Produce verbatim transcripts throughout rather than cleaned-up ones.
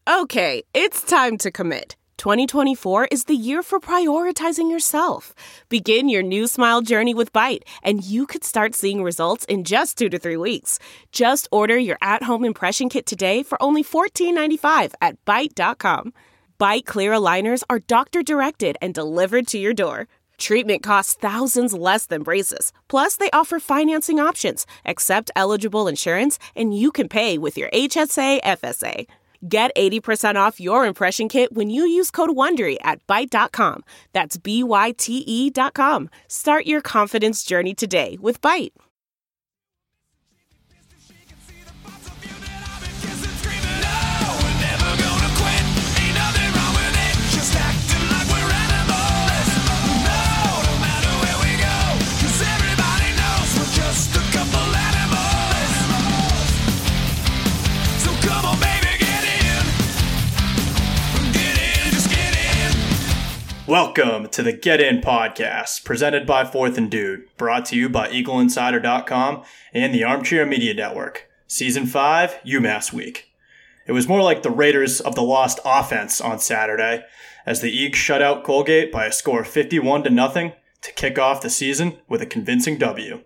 Okay, it's time to commit. twenty twenty-four is the year for prioritizing yourself. Begin your new smile journey with Byte, and you could start seeing results in just two to three weeks. Just order your at-home impression kit today for only fourteen ninety-five at byte dot com. Byte clear aligners are doctor-directed and delivered to your door. Treatment costs thousands less than braces. Plus, they offer financing options, accept eligible insurance, and you can pay with your H S A F S A. Get eighty percent off your impression kit when you use code WONDERY at byte dot com. That's B Y T E dot com. Start your confidence journey today with Byte. Welcome to the Get In Podcast, presented by Fourth and Dude, brought to you by Eagle Insider dot com and the Armchair Media Network. Season five, UMass Week. It was more like the Raiders of the Lost offense on Saturday, as the Eagles shut out Colgate by a score of fifty-one to nothing to kick off the season with a convincing W.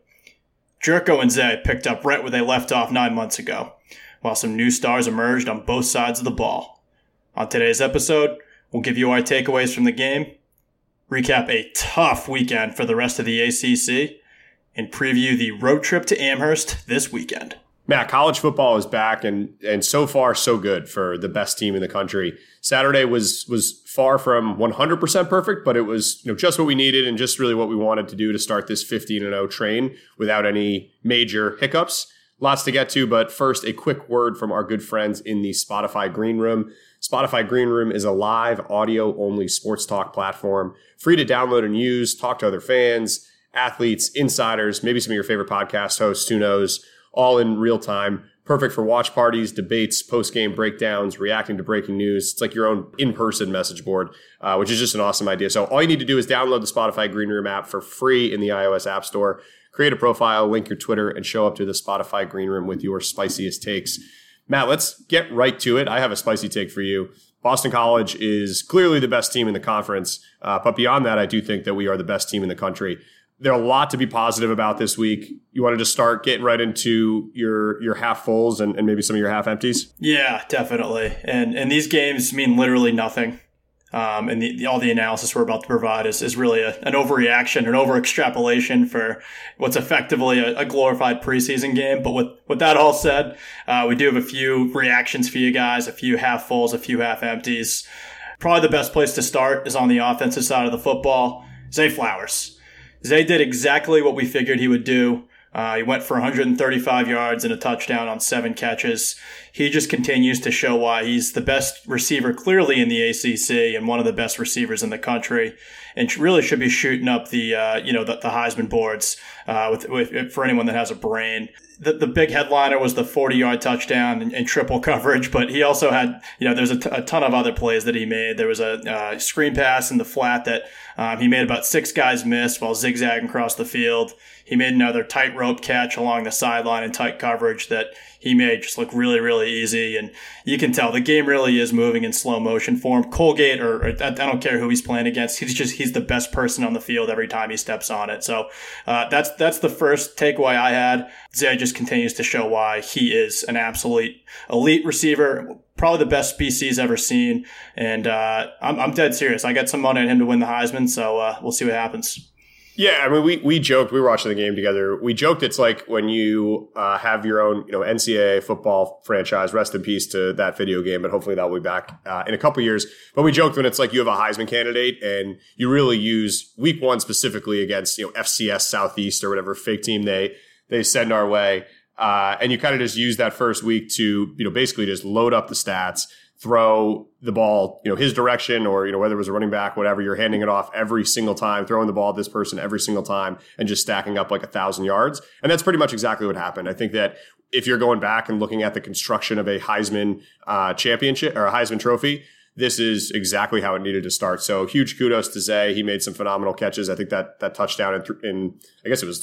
Jerko and Zay picked up right where they left off nine months ago, while some new stars emerged on both sides of the ball. On today's episode, we'll give you our takeaways from the game, recap a tough weekend for the rest of the A C C, and preview the road trip to Amherst this weekend. Matt, college football is back, and and so far so good for the best team in the country. Saturday was was far from one hundred percent perfect, but it was you know just what we needed and just really what we wanted to do to start this fifteen and oh train without any major hiccups. Lots to get to, but first, a quick word from our good friends in the Spotify Green Room. Spotify Green Room is a live, audio-only sports talk platform, free to download and use, talk to other fans, athletes, insiders, maybe some of your favorite podcast hosts, who knows, all in real time. Perfect for watch parties, debates, post-game breakdowns, reacting to breaking news. It's like your own in-person message board, uh, which is just an awesome idea. So all you need to do is download the Spotify Green Room app for free in the iOS App Store. Create a profile, link your Twitter, and show up to the Spotify Green Room with your spiciest takes. Matt, let's get right to it. I have a spicy take for you. Boston College is clearly the best team in the conference, uh, but beyond that, I do think that we are the best team in the country. There are a lot to be positive about this week. You want to just start getting right into your your half fulls and, and maybe some of your half empties? Yeah, definitely. And and these games mean literally nothing. Um, and the, the, all the analysis we're about to provide is, is really a, an overreaction, an over-extrapolation for what's effectively a, a glorified preseason game. But with, with that all said, uh, we do have a few reactions for you guys, a few half fulls, a few half empties. Probably the best place to start is on the offensive side of the football. Zay Flowers. Zay did exactly what we figured he would do. Uh, he went for one hundred thirty-five yards and a touchdown on seven catches. He just continues to show why he's the best receiver clearly in the A C C and one of the best receivers in the country, and really should be shooting up the uh, you know the, the Heisman boards uh, with, with for anyone that has a brain. The, the big headliner was the forty-yard touchdown and, and triple coverage, but he also had you know there's a, t- a ton of other plays that he made. There was a uh, screen pass in the flat that um, he made about six guys miss while zigzagging across the field. He made another tightrope catch along the sideline in tight coverage that he made just look really, really easy. And you can tell the game really is moving in slow motion for him. Colgate, or, or I don't care who he's playing against, he's just he's the best person on the field every time he steps on it. So uh, that's that's the first takeaway I had. Zay just continues to show why he is an absolute elite receiver, probably the best B C's ever seen. And uh, I'm, I'm dead serious. I got some money on him to win the Heisman, so uh, we'll see what happens. Yeah, I mean, we we joked, we were watching the game together. We joked it's like when you uh, have your own, you know, N C double A football franchise. Rest in peace to that video game, but hopefully that will be back uh, in a couple years. But we joked when it's like you have a Heisman candidate and you really use week one specifically against, you know, F C S Southeast or whatever fake team they they send our way, uh, and you kind of just use that first week to, you know, basically just load up the stats, throw the ball, you know, his direction, or, you know, whether it was a running back, whatever, you're handing it off every single time, throwing the ball at this person every single time, and just stacking up like a thousand yards. And that's pretty much exactly what happened. I think that if you're going back and looking at the construction of a Heisman uh, championship or a Heisman trophy, this is exactly how it needed to start. So huge kudos to Zay. He made some phenomenal catches. I think that that touchdown in, in I guess it was like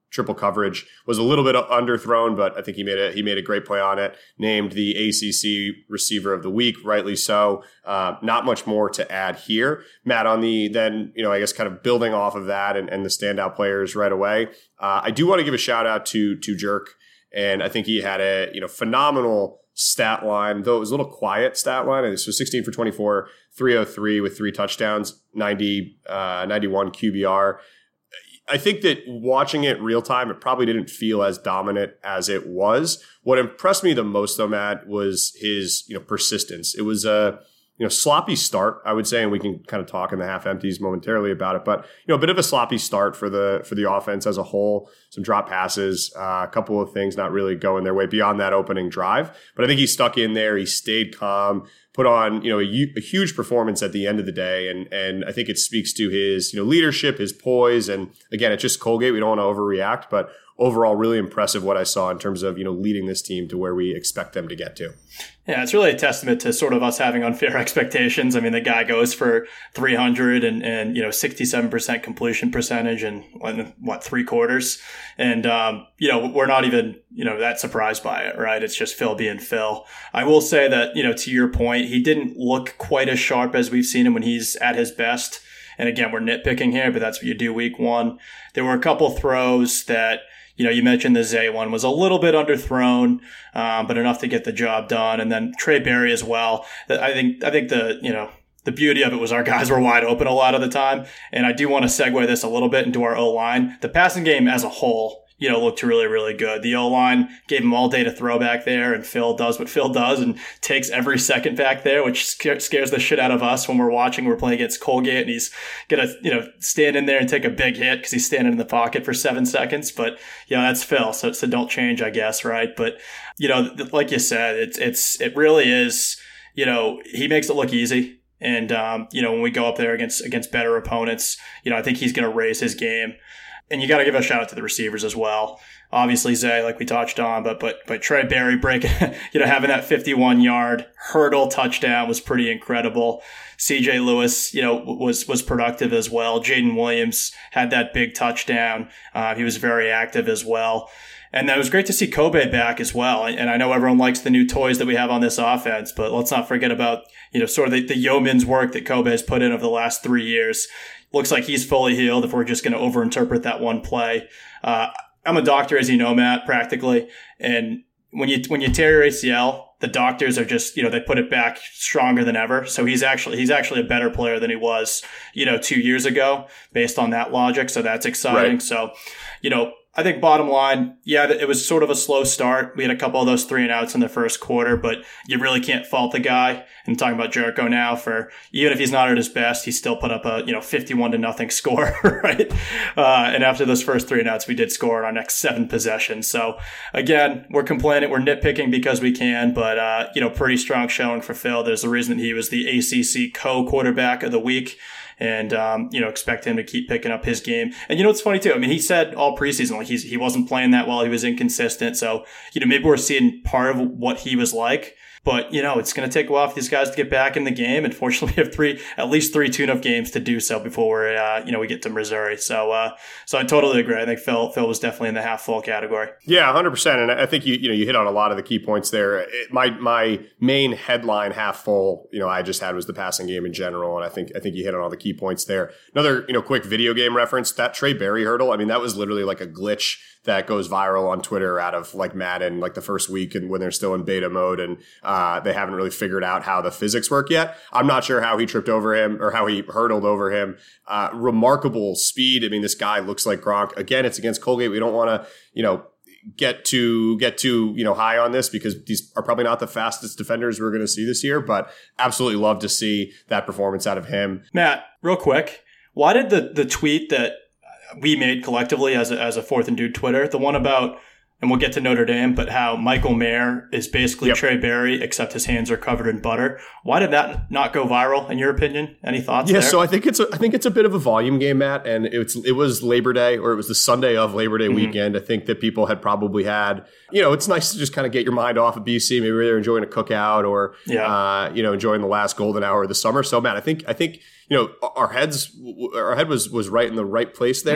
triple coverage. Was a little bit underthrown, but I think he made a he made a great play on it. Named the A C C Receiver of the Week, rightly so. Uh, not much more to add here. Matt, on the then, you know, I guess kind of building off of that and, and the standout players right away, uh, I do want to give a shout out to to Jerk, and I think he had a you know phenomenal stat line, though it was a little quiet stat line. And so sixteen for twenty-four, three oh three with three touchdowns, ninety, uh, ninety-one Q B R. I think that watching it real time, it probably didn't feel as dominant as it was. What impressed me the most, though, Matt, was his you know persistence. It was a you know sloppy start, I would say, and we can kind of talk in the half empties momentarily about it. But you know, a bit of a sloppy start for the for the offense as a whole. Some drop passes, uh, a couple of things not really going their way beyond that opening drive. But I think he stuck in there. He stayed calm. Put on, you know, a, a huge performance at the end of the day, and and I think it speaks to his, you know, leadership, his poise, and again, it's just Colgate. We don't want to overreact, but overall, really impressive what I saw in terms of you know leading this team to where we expect them to get to. Yeah, it's really a testament to sort of us having unfair expectations. I mean, the guy goes for three hundred and, and you know, sixty-seven percent completion percentage in, what, three quarters? And, um, you know, we're not even, you know, that surprised by it, right? It's just Phil being Phil. I will say that, you know, to your point, he didn't look quite as sharp as we've seen him when he's at his best. And again, we're nitpicking here, but that's what you do week one. There were a couple throws that, you know, you mentioned the Zay one was a little bit underthrown, um, but enough to get the job done. And then Trey Berry as well. I think, I think the, you know, the beauty of it was our guys were wide open a lot of the time. And I do want to segue this a little bit into our O-line. The passing game as a whole, you know, looked really, really good. The O-line gave him all day to throw back there, and Phil does what Phil does and takes every second back there, which scares the shit out of us when we're watching. We're playing against Colgate, and he's going to, you know, stand in there and take a big hit because he's standing in the pocket for seven seconds. But, you know, that's Phil, so, so don't change, I guess, right? But, you know, like you said, it's, it's, it really is, you know, he makes it look easy. And, um, you know, when we go up there against, against better opponents, you know, I think he's going to raise his game. And you got to give a shout out to the receivers as well. Obviously, Zay, like we touched on, but but but Trey Berry breaking, you know, having that fifty-one yard hurdle touchdown was pretty incredible. C J Lewis, you know, was was productive as well. Jaden Williams had that big touchdown. Uh, he was very active as well. And that was great to see Kobe back as well. And I know everyone likes the new toys that we have on this offense, but let's not forget about, you know, sort of the, the yeoman's work that Kobe has put in over the last three years. Looks like he's fully healed if we're just going to overinterpret that one play. Uh, I'm a doctor, as you know, Matt, practically. And when you when you tear your A C L, the doctors are just, you know, they put it back stronger than ever. So he's actually he's actually a better player than he was, you know, two years ago based on that logic. So that's exciting. Right. So, you know, I think bottom line, yeah, it was sort of a slow start. We had a couple of those three and outs in the first quarter, but you really can't fault the guy. And I'm talking about Jericho now for, even if he's not at his best, he still put up a, you know, fifty-one to nothing score, right? Uh, and after those first three and outs, we did score on our next seven possessions. So again, we're complaining, we're nitpicking because we can, but, uh, you know, pretty strong showing for Phil. There's a reason that he was the A C C co-quarterback of the week. And, um, you know, expect him to keep picking up his game. And, you know, it's funny, too. I mean, he said all preseason, like, he's, he wasn't playing that well. He was inconsistent. So, you know, maybe we're seeing part of what he was like. But, you know, it's going to take a while for these guys to get back in the game. And fortunately, we have three, at least three tune-up games to do so before we're, uh, you know, we get to Missouri. So, uh, so I totally agree. I think Phil, Phil was definitely in the half full category. Yeah, one hundred percent. And I think you, you know, you hit on a lot of the key points there. It, my, my main headline half full, you know, I just had was the passing game in general. And I think, I think you hit on all the key points there. Another, you know, quick video game reference, that Trey Berry hurdle. I mean, that was literally like a glitch that goes viral on Twitter out of like Madden, like the first week and when they're still in beta mode and uh, they haven't really figured out how the physics work yet. I'm not sure how he tripped over him or how he hurdled over him. Uh, remarkable speed. I mean, this guy looks like Gronk. Again, it's against Colgate. We don't want to, you know, get to get too, you know, high on this because these are probably not the fastest defenders we're going to see this year, but absolutely love to see that performance out of him. Matt, real quick, why did the, the tweet that we made collectively as a, as a fourth and dude Twitter, the one about, and we'll get to Notre Dame, but how Michael Mayer is basically yep. Trey Berry, except his hands are covered in butter. Why did that not go viral, in your opinion? Any thoughts yeah, there? so I think it's a, I think it's a bit of a volume game, Matt, and it's it was Labor Day, or it was the Sunday of Labor Day mm-hmm. weekend. I think that people had probably had, you know, it's nice to just kind of get your mind off of B C. Maybe they're enjoying a cookout or, yeah. uh, you know, enjoying the last golden hour of the summer. So, Matt, I think I think. You know, our heads, our head was was right in the right place there. Mm-hmm.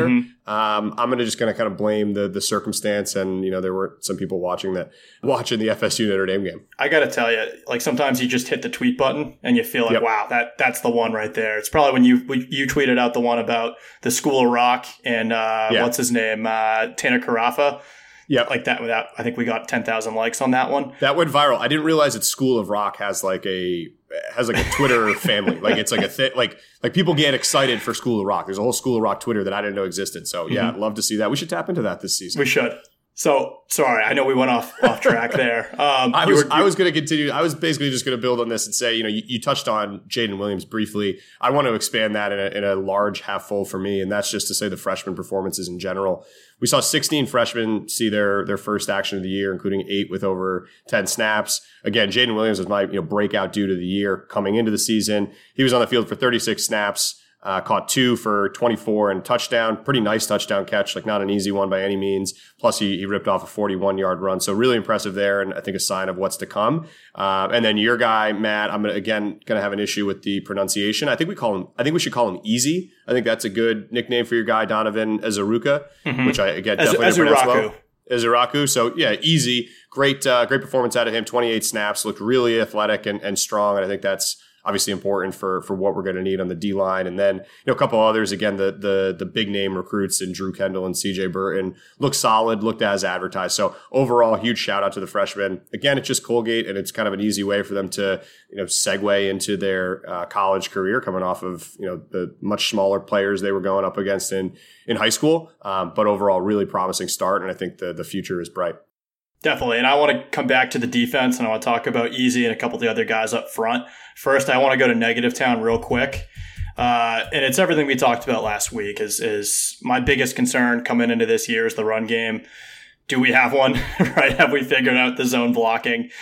Um, I'm gonna just gonna kind of blame the the circumstance, and you know there were some people watching that watching the F S U Notre Dame game. I got to tell you, like sometimes you just hit the tweet button and you feel like, yep. wow, that that's the one right there. It's probably when you you tweeted out the one about the School of Rock and uh, yeah. what's his name, uh, Tanner Carafa. Yeah, like that. Without, I think we got ten thousand likes on that one. That went viral. I didn't realize that School of Rock has like a has like a Twitter family. Like it's like a thing. Like like people get excited for School of Rock. There's a whole School of Rock Twitter that I didn't know existed. So yeah, mm-hmm. I'd love to see that. We should tap into that this season. We should. So sorry, I know we went off off track there. Um, I was were, I was going to continue. I was basically just going to build on this and say, you know, you, you touched on Jaden Williams briefly. I want to expand that in a, in a large half full for me, and that's just to say the freshman performances in general. We saw sixteen freshmen see their their first action of the year, including eight with over ten snaps. Again, Jaden Williams was my you know breakout dude of the year coming into the season. He was on the field for thirty-six snaps. Uh, caught two for twenty-four and touchdown. Pretty nice touchdown catch, like not an easy one by any means. Plus, he, he ripped off a forty-one-yard run. So really impressive there, and I think a sign of what's to come. Uh, and then your guy, Matt, I'm gonna, again going to have an issue with the pronunciation. I think we call him. I think we should call him Easy. I think that's a good nickname for your guy, Donovan Ezuruka, mm-hmm. which I again definitely Ez- pronounce well. Ezuraku. So yeah, Easy. Great, uh, great performance out of him. twenty-eight snaps, looked really athletic and, and strong, and I think that's obviously important for for what we're going to need on the D line. And then, you know, a couple others, again, the the the big name recruits in Drew Kendall and C J Burton looked solid, looked as advertised. So overall, huge shout out to the freshmen. Again, it's just Colgate, and it's kind of an easy way for them to, you know, segue into their uh, college career, coming off of, you know, the much smaller players they were going up against in in high school. Um, but overall, really promising start, and I think the the future is bright. Definitely. And I want to come back to the defense, and I want to talk about Easy and a couple of the other guys up front. First, I want to go to Negative Town real quick. Uh, and it's everything we talked about last week is, is my biggest concern coming into this year is the run game. Do we have one, right? Have we figured out the zone blocking?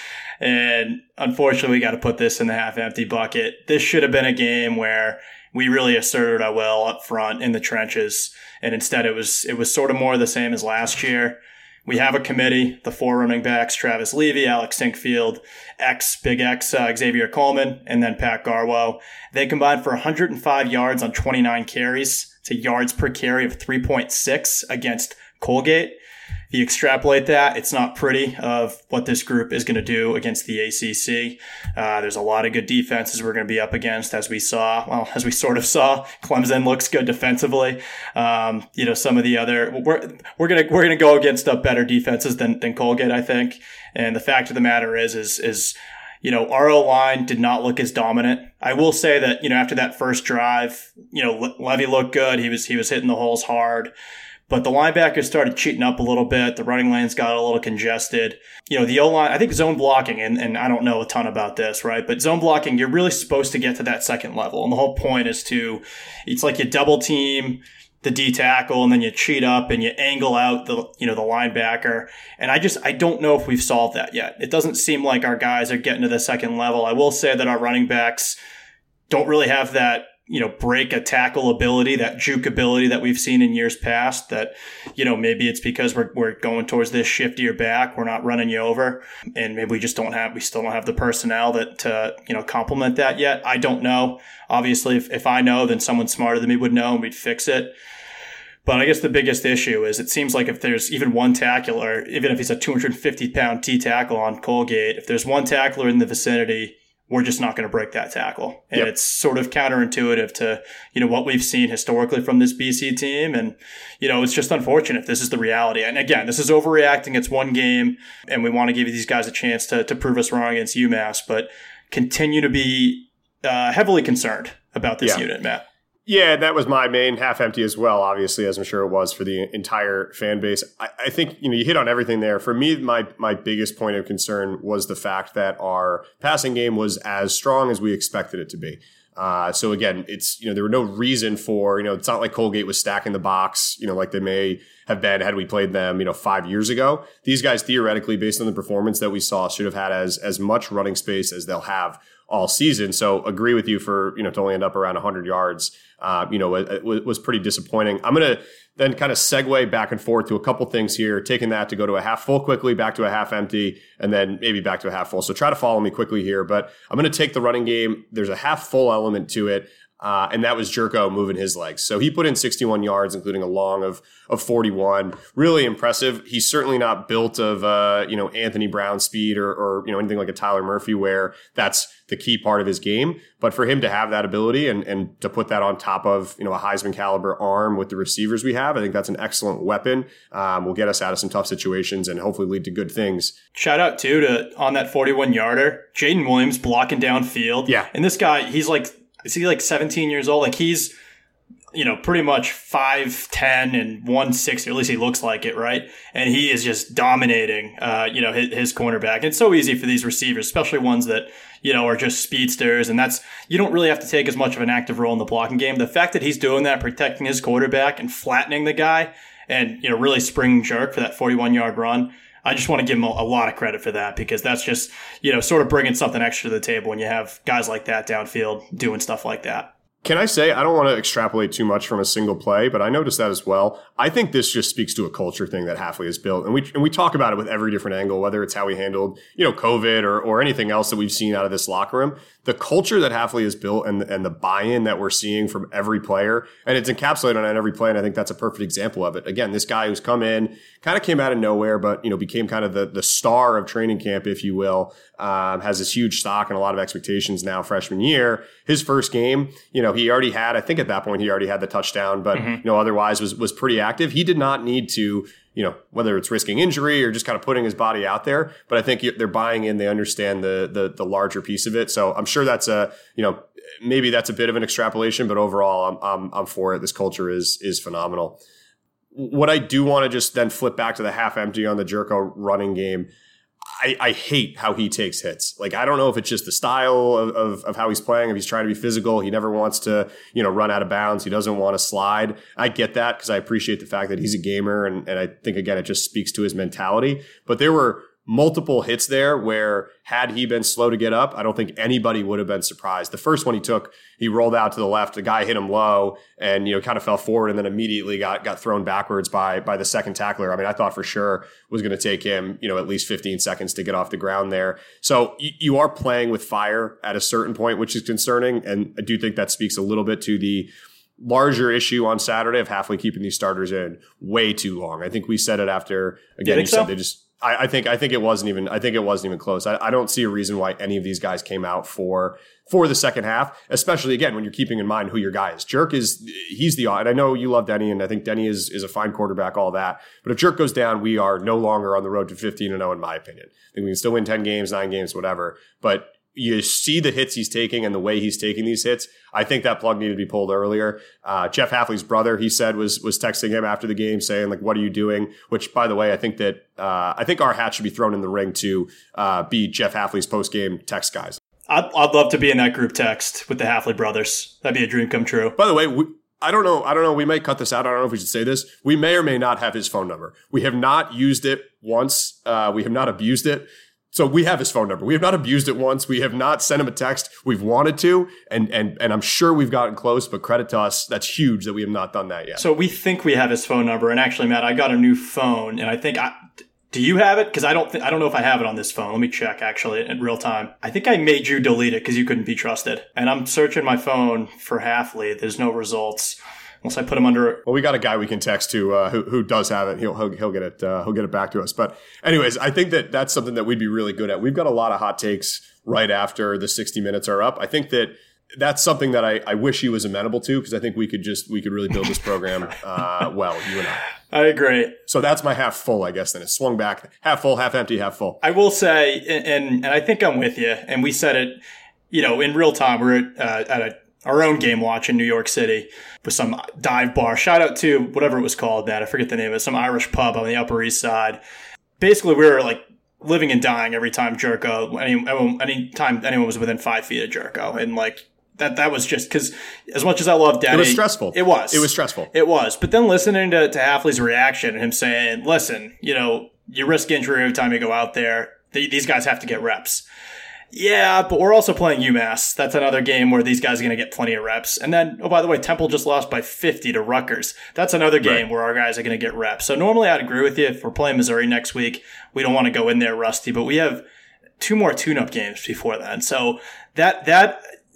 And unfortunately, we got to put this in the half empty bucket. This should have been a game where we really asserted our will up front in the trenches. And instead it was, it was sort of more the same as last year. We have a committee, the four running backs, Travis Levy, Alex Sinkfield, X, Big X, uh, Xavier Coleman, and then Pat Garwo. They combined for one hundred five yards on twenty-nine carries. It's a yards per carry of three point six against Colgate. If you extrapolate that, it's not pretty of what this group is going to do against the A C C. Uh, there's a lot of good defenses we're going to be up against, as we saw. Well, as we sort of saw, Clemson looks good defensively. Um, you know, some of the other we're we're gonna we're gonna go against uh, better defenses than than Colgate, I think. And the fact of the matter is, is is you know, our O-line did not look as dominant. I will say that, you know, after that first drive, you know, Le- Levy looked good. He was he was hitting the holes hard. But the linebackers started cheating up a little bit. The running lanes got a little congested. You know, the O-line, I think zone blocking, and, and I don't know a ton about this, right? But zone blocking, you're really supposed to get to that second level. And the whole point is to, it's like you double team the D tackle and then you cheat up and you angle out the, you know, the linebacker. And I just, I don't know if we've solved that yet. It doesn't seem like our guys are getting to the second level. I will say that our running backs don't really have that, you know, break a tackle ability, that juke ability that we've seen in years past. That, you know, maybe it's because we're we're going towards this shiftier back. We're not running you over, and maybe we just don't have, we still don't have the personnel that to, you know, complement that yet. I don't know. Obviously, if, if I know, then someone smarter than me would know, and we'd fix it. But I guess the biggest issue is it seems like if there's even one tackler, even if he's a two hundred fifty pound T tackle on Colgate, if there's one tackler in the vicinity, we're just not going to break that tackle. And yep. It's sort of counterintuitive to, you know, what we've seen historically from this B C team. And, you know, it's just unfortunate if this is the reality. And again, this is overreacting. It's one game, and we want to give these guys a chance to, to prove us wrong against UMass, but continue to be uh, heavily concerned about this yeah. unit, Matt. Yeah, that was my main half empty as well, obviously, as I'm sure it was for the entire fan base. I, I think, you know, you hit on everything there. For me, my my biggest point of concern was the fact that our passing game was as strong as we expected it to be. Uh, so again, it's, you know, there were no reason for, you know, it's not like Colgate was stacking the box, you know, like they may have been had we played them, you know, five years ago. These guys theoretically, based on the performance that we saw, should have had as as much running space as they'll have all season. So agree with you for, you know, to only end up around one hundred yards, uh, you know, it, it was pretty disappointing. I'm going to then kind of segue back and forth to a couple things here, taking that to go to a half full quickly, back to a half empty, and then maybe back to a half full. So try to follow me quickly here, but I'm going to take the running game. There's a half full element to it. Uh, and that was Jerko moving his legs. So he put in sixty-one yards, including a long of of forty-one. Really impressive. He's certainly not built of uh, you know Anthony Brown speed or, or you know anything like a Tyler Murphy, where that's the key part of his game. But for him to have that ability and and to put that on top of you know a Heisman caliber arm with the receivers we have, I think that's an excellent weapon. Um, will get us out of some tough situations and hopefully lead to good things. Shout out too to on that forty-one yarder, Jaden Williams blocking downfield. Yeah, and this guy, he's like. Is he like seventeen years old? Like he's, you know, pretty much five ten and one sixty, or at least he looks like it, right? And he is just dominating, uh, you know, his, his cornerback. And it's so easy for these receivers, especially ones that, you know, are just speedsters. And that's, you don't really have to take as much of an active role in the blocking game. The fact that he's doing that, protecting his quarterback and flattening the guy and, you know, really spring jerk for that forty-one yard run. I just want to give him a, a lot of credit for that because that's just, you know, sort of bringing something extra to the table when you have guys like that downfield doing stuff like that. Can I say, I don't want to extrapolate too much from a single play, but I noticed that as well. I think this just speaks to a culture thing that Hafley has built. And we and we talk about it with every different angle, whether it's how he handled, you know, COVID or, or anything else that we've seen out of this locker room. The culture that Hafley has built and, and the buy-in that we're seeing from every player, and it's encapsulated on every play, and I think that's a perfect example of it. Again, this guy who's come in, kind of came out of nowhere, but, you know, became kind of the, the star of training camp, if you will, um, has this huge stock and a lot of expectations now freshman year. His first game, you know, he already had, I think at that point, he already had the touchdown, but, mm-hmm. you know, otherwise was, was pretty active. He did not need to, you know, whether it's risking injury or just kind of putting his body out there. But I think they're buying in. They understand the, the, the larger piece of it. So I'm sure that's a, you know, maybe that's a bit of an extrapolation, but overall I'm, I'm, I'm for it. This culture is, is phenomenal. What I do want to just then flip back to the half empty on the Jerko running game. I, I hate how he takes hits. Like, I don't know if it's just the style of, of, of how he's playing, if he's trying to be physical. He never wants to, you know, run out of bounds. He doesn't want to slide. I get that because I appreciate the fact that he's a gamer. And, and I think, again, it just speaks to his mentality. But there were multiple hits there where had he been slow to get up, I don't think anybody would have been surprised. The first one he took, he rolled out to the left. The guy hit him low and, you know, kind of fell forward and then immediately got got thrown backwards by by the second tackler. I mean, I thought for sure was going to take him, you know, at least fifteen seconds to get off the ground there. So you, you are playing with fire at a certain point, which is concerning. And I do think that speaks a little bit to the larger issue on Saturday of Hafley keeping these starters in way too long. I think we said it after, again, you said so? they just, I, I think I think it wasn't even I think it wasn't even close. I, I don't see a reason why any of these guys came out for for the second half, especially again when you're keeping in mind who your guy is. Jerk is he's the and I know you love Denny, and I think Denny is is a fine quarterback, all that. But if Jerk goes down, we are no longer on the road to fifteen and oh in my opinion. I think we can still win ten games, nine games, whatever. But you see the hits he's taking and the way he's taking these hits. I think that plug needed to be pulled earlier. Uh, Jeff Hafley's brother, he said, was was texting him after the game saying, like, what are you doing? Which, by the way, I think that uh, I think our hat should be thrown in the ring to uh, be Jeff Hafley's post-game text guys. I'd, I'd love to be in that group text with the Hafley brothers. That'd be a dream come true. By the way, we, I don't know. I don't know. We may cut this out. I don't know if we should say this. We may or may not have his phone number. We have not used it once. Uh, we have not abused it. So we have his phone number. We have not abused it once. We have not sent him a text. We've wanted to, and and and I'm sure we've gotten close, but credit to us, that's huge that we have not done that yet. So we think we have his phone number, and actually, Matt, I got a new phone, and I think I do you have it? Because I don't th- I don't know if I have it on this phone. Let me check actually in real time. I think I made you delete it because you couldn't be trusted, and I'm searching my phone for Hafley. There's no results. Once I put him under, well, we got a guy we can text to uh, who who does have it. He'll he'll, he'll get it. Uh, he'll get it back to us. But anyways, I think that that's something that we'd be really good at. We've got a lot of hot takes right after the sixty minutes are up. I think that that's something that I, I wish he was amenable to because I think we could just we could really build this program uh, well. You and I. I agree. So that's my half full, I guess. Then it swung back, half full, half empty, half full. I will say, and and I think I'm with you. And we said it, you know, in real time. We're at, uh, at a. our own game watch in New York City with some dive bar. Shout out to whatever it was called, Matt. I forget the name of it. Some Irish pub on the Upper East Side. Basically, we were like living and dying every time Jerko, any, any time anyone was within five feet of Jerko. And like that, that was just because as much as I love Denny. It was stressful. It was. It was stressful. It was. But then listening to, to Hafley's reaction and him saying, listen, you know, you risk injury every time you go out there. These guys have to get reps. Yeah, but we're also playing UMass. That's another game where these guys are going to get plenty of reps. And then, oh, by the way, Temple just lost by fifty to Rutgers. That's another game right. where our guys are going to get reps. So normally I'd agree with you. If we're playing Missouri next week, we don't want to go in there rusty, but we have two more tune-up games before then. So that, that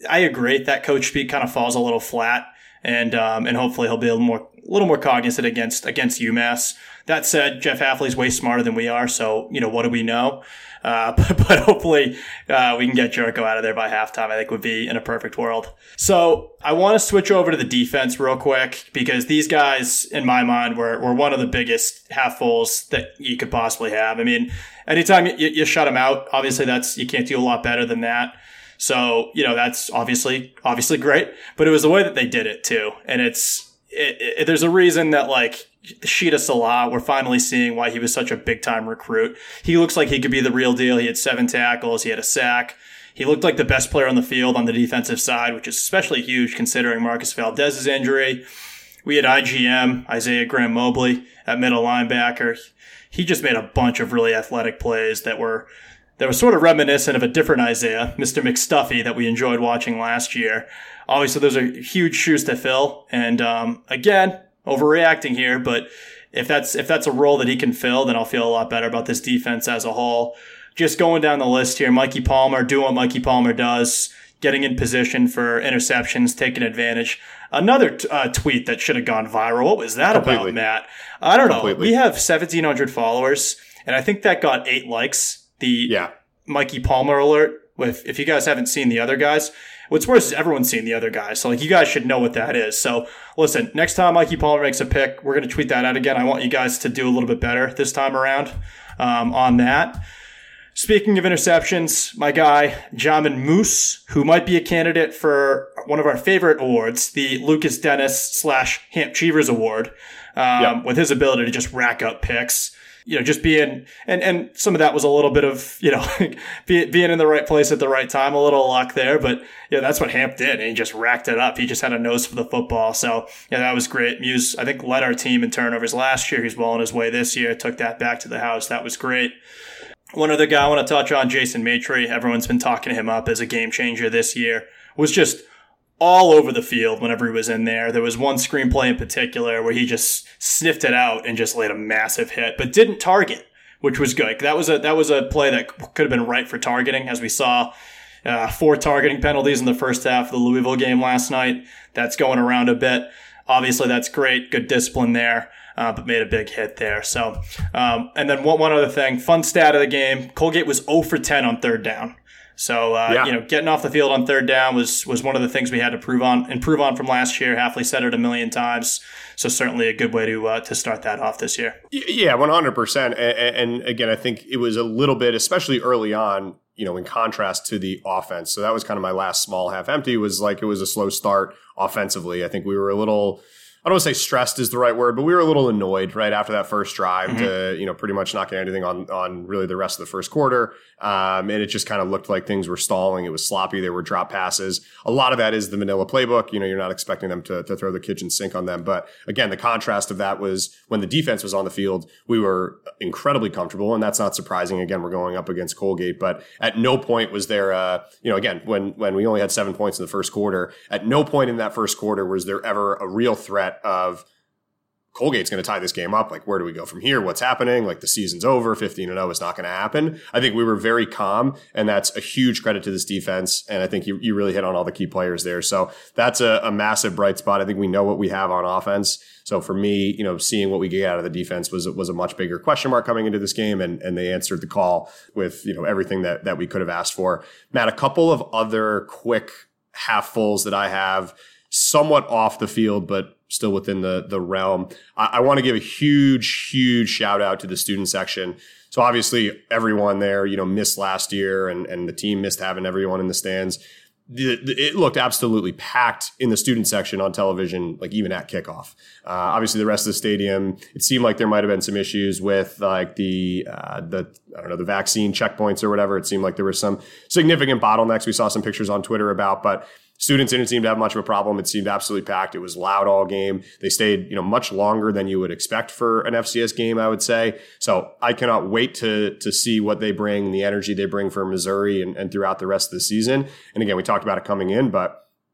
I agree that coach speak kind of falls a little flat, and um, and hopefully he'll be a little more a little more cognizant against against UMass. That said, Jeff Hafley's way smarter than we are, so you know what do we know? Uh, but, but hopefully uh, we can get Jericho out of there by halftime. I think would be in a perfect world. So I want to switch over to the defense real quick because these guys, in my mind, were were one of the biggest half-fulls that you could possibly have. I mean, anytime you, you shut them out, obviously that's you can't do a lot better than that. So you know that's obviously obviously great, but it was the way that they did it too, and it's it, it, there's a reason that like. Sheeta Salah, we're finally seeing why he was such a big-time recruit. He looks like he could be the real deal. He had seven tackles. He had a sack. He looked like the best player on the field on the defensive side, which is especially huge considering Marcus Valdez's injury. We had I G M, Isaiah Graham Mobley, at middle linebacker. He just made a bunch of really athletic plays that were that were sort of reminiscent of a different Isaiah, Mister McStuffy, that we enjoyed watching last year. Obviously, those are huge shoes to fill. And um, again, overreacting here, but if that's if that's a role that he can fill, then I'll feel a lot better about this defense as a whole. Just going down the list here, Mikey Palmer doing what Mikey Palmer does, getting in position for interceptions, taking advantage. Another t- uh, tweet that should have gone viral. What was that Completely. about, Matt? I don't know. Completely. We have seventeen hundred followers, and I think that got eight likes. The yeah. Mikey Palmer alert. If if you guys haven't seen the other guys, what's worse is everyone's seen the other guys. So, like, you guys should know what that is. So, listen, next time Mikey Palmer makes a pick, we're going to tweet that out again. I want you guys to do a little bit better this time around um, on that. Speaking of interceptions, my guy, Jamin Moose, who might be a candidate for one of our favorite awards, the Lucas Dennis slash Hamp Cheevers Award, um, yep. with his ability to just rack up picks. You know, just being, and, and some of that was a little bit of, you know, be, being in the right place at the right time, a little luck there. But, yeah, that's what Hamp did. And he just racked it up. He just had a nose for the football. So, yeah, that was great. Muse, I think, led our team in turnovers last year. He's well on his way this year. Took that back to the house. That was great. One other guy I want to touch on, Jason Maitre. Everyone's been talking him up as a game changer this year. Was just all over the field whenever he was in there. There was one screenplay in particular where he just sniffed it out and just laid a massive hit, but didn't target, which was good. That was a that was a play that could have been right for targeting, as we saw uh, four targeting penalties in the first half of the Louisville game last night. That's going around a bit. Obviously, that's great. Good discipline there, uh, but made a big hit there. So, um, and then one, one other thing, fun stat of the game, Colgate was zero for ten on third down. So, uh, yeah. you know, getting off the field on third down was was one of the things we had to prove on, improve on from last year. Hafley said it a million times. So certainly a good way to uh, to start that off this year. Yeah, one hundred percent. And, and again, I think it was a little bit, especially early on, you know, in contrast to the offense. So that was kind of my last small half empty, was like it was a slow start offensively. I think we were a little, I don't want to say stressed is the right word, but we were a little annoyed right after that first drive mm-hmm. to, you know, pretty much not get anything on, on really the rest of the first quarter. Um, and it just kind of looked like things were stalling. It was sloppy. There were drop passes. A lot of that is the Manila playbook. You know, you're not expecting them to, to throw the kitchen sink on them. But again, the contrast of that was when the defense was on the field, we were incredibly comfortable. And that's not surprising. Again, we're going up against Colgate, but at no point was there, uh, you know, again, when, when we only had seven points in the first quarter, at no point in that first quarter was there ever a real threat of Colgate's going to tie this game up. Like, where do we go from here? What's happening? Like, the season's over. fifteen and oh is not going to happen. I think we were very calm, and that's a huge credit to this defense. And I think you, you really hit on all the key players there. So that's a, a massive bright spot. I think we know what we have on offense. So for me, you know, seeing what we get out of the defense was was a much bigger question mark coming into this game, and and they answered the call with, you know, everything that that we could have asked for. Matt, a couple of other quick half fulls that I have, somewhat off the field, but still within the, the realm. I, I want to give a huge, huge shout out to the student section. So obviously everyone there, you know, missed last year, and, and the team missed having everyone in the stands. The, the, it looked absolutely packed in the student section on television, like even at kickoff. Uh, obviously the rest of the stadium, it seemed like there might have been some issues with like the, uh, the, I don't know, the vaccine checkpoints or whatever. It seemed like there were some significant bottlenecks. We saw some pictures on Twitter about, but students didn't seem to have much of a problem. It seemed absolutely packed. It was loud all game. They stayed, you know, much longer than you would expect for an F C S game, I would say. So I cannot wait to to see what they bring, the energy they bring for Missouri and, and throughout the rest of the season. And again, we talked about it coming in, but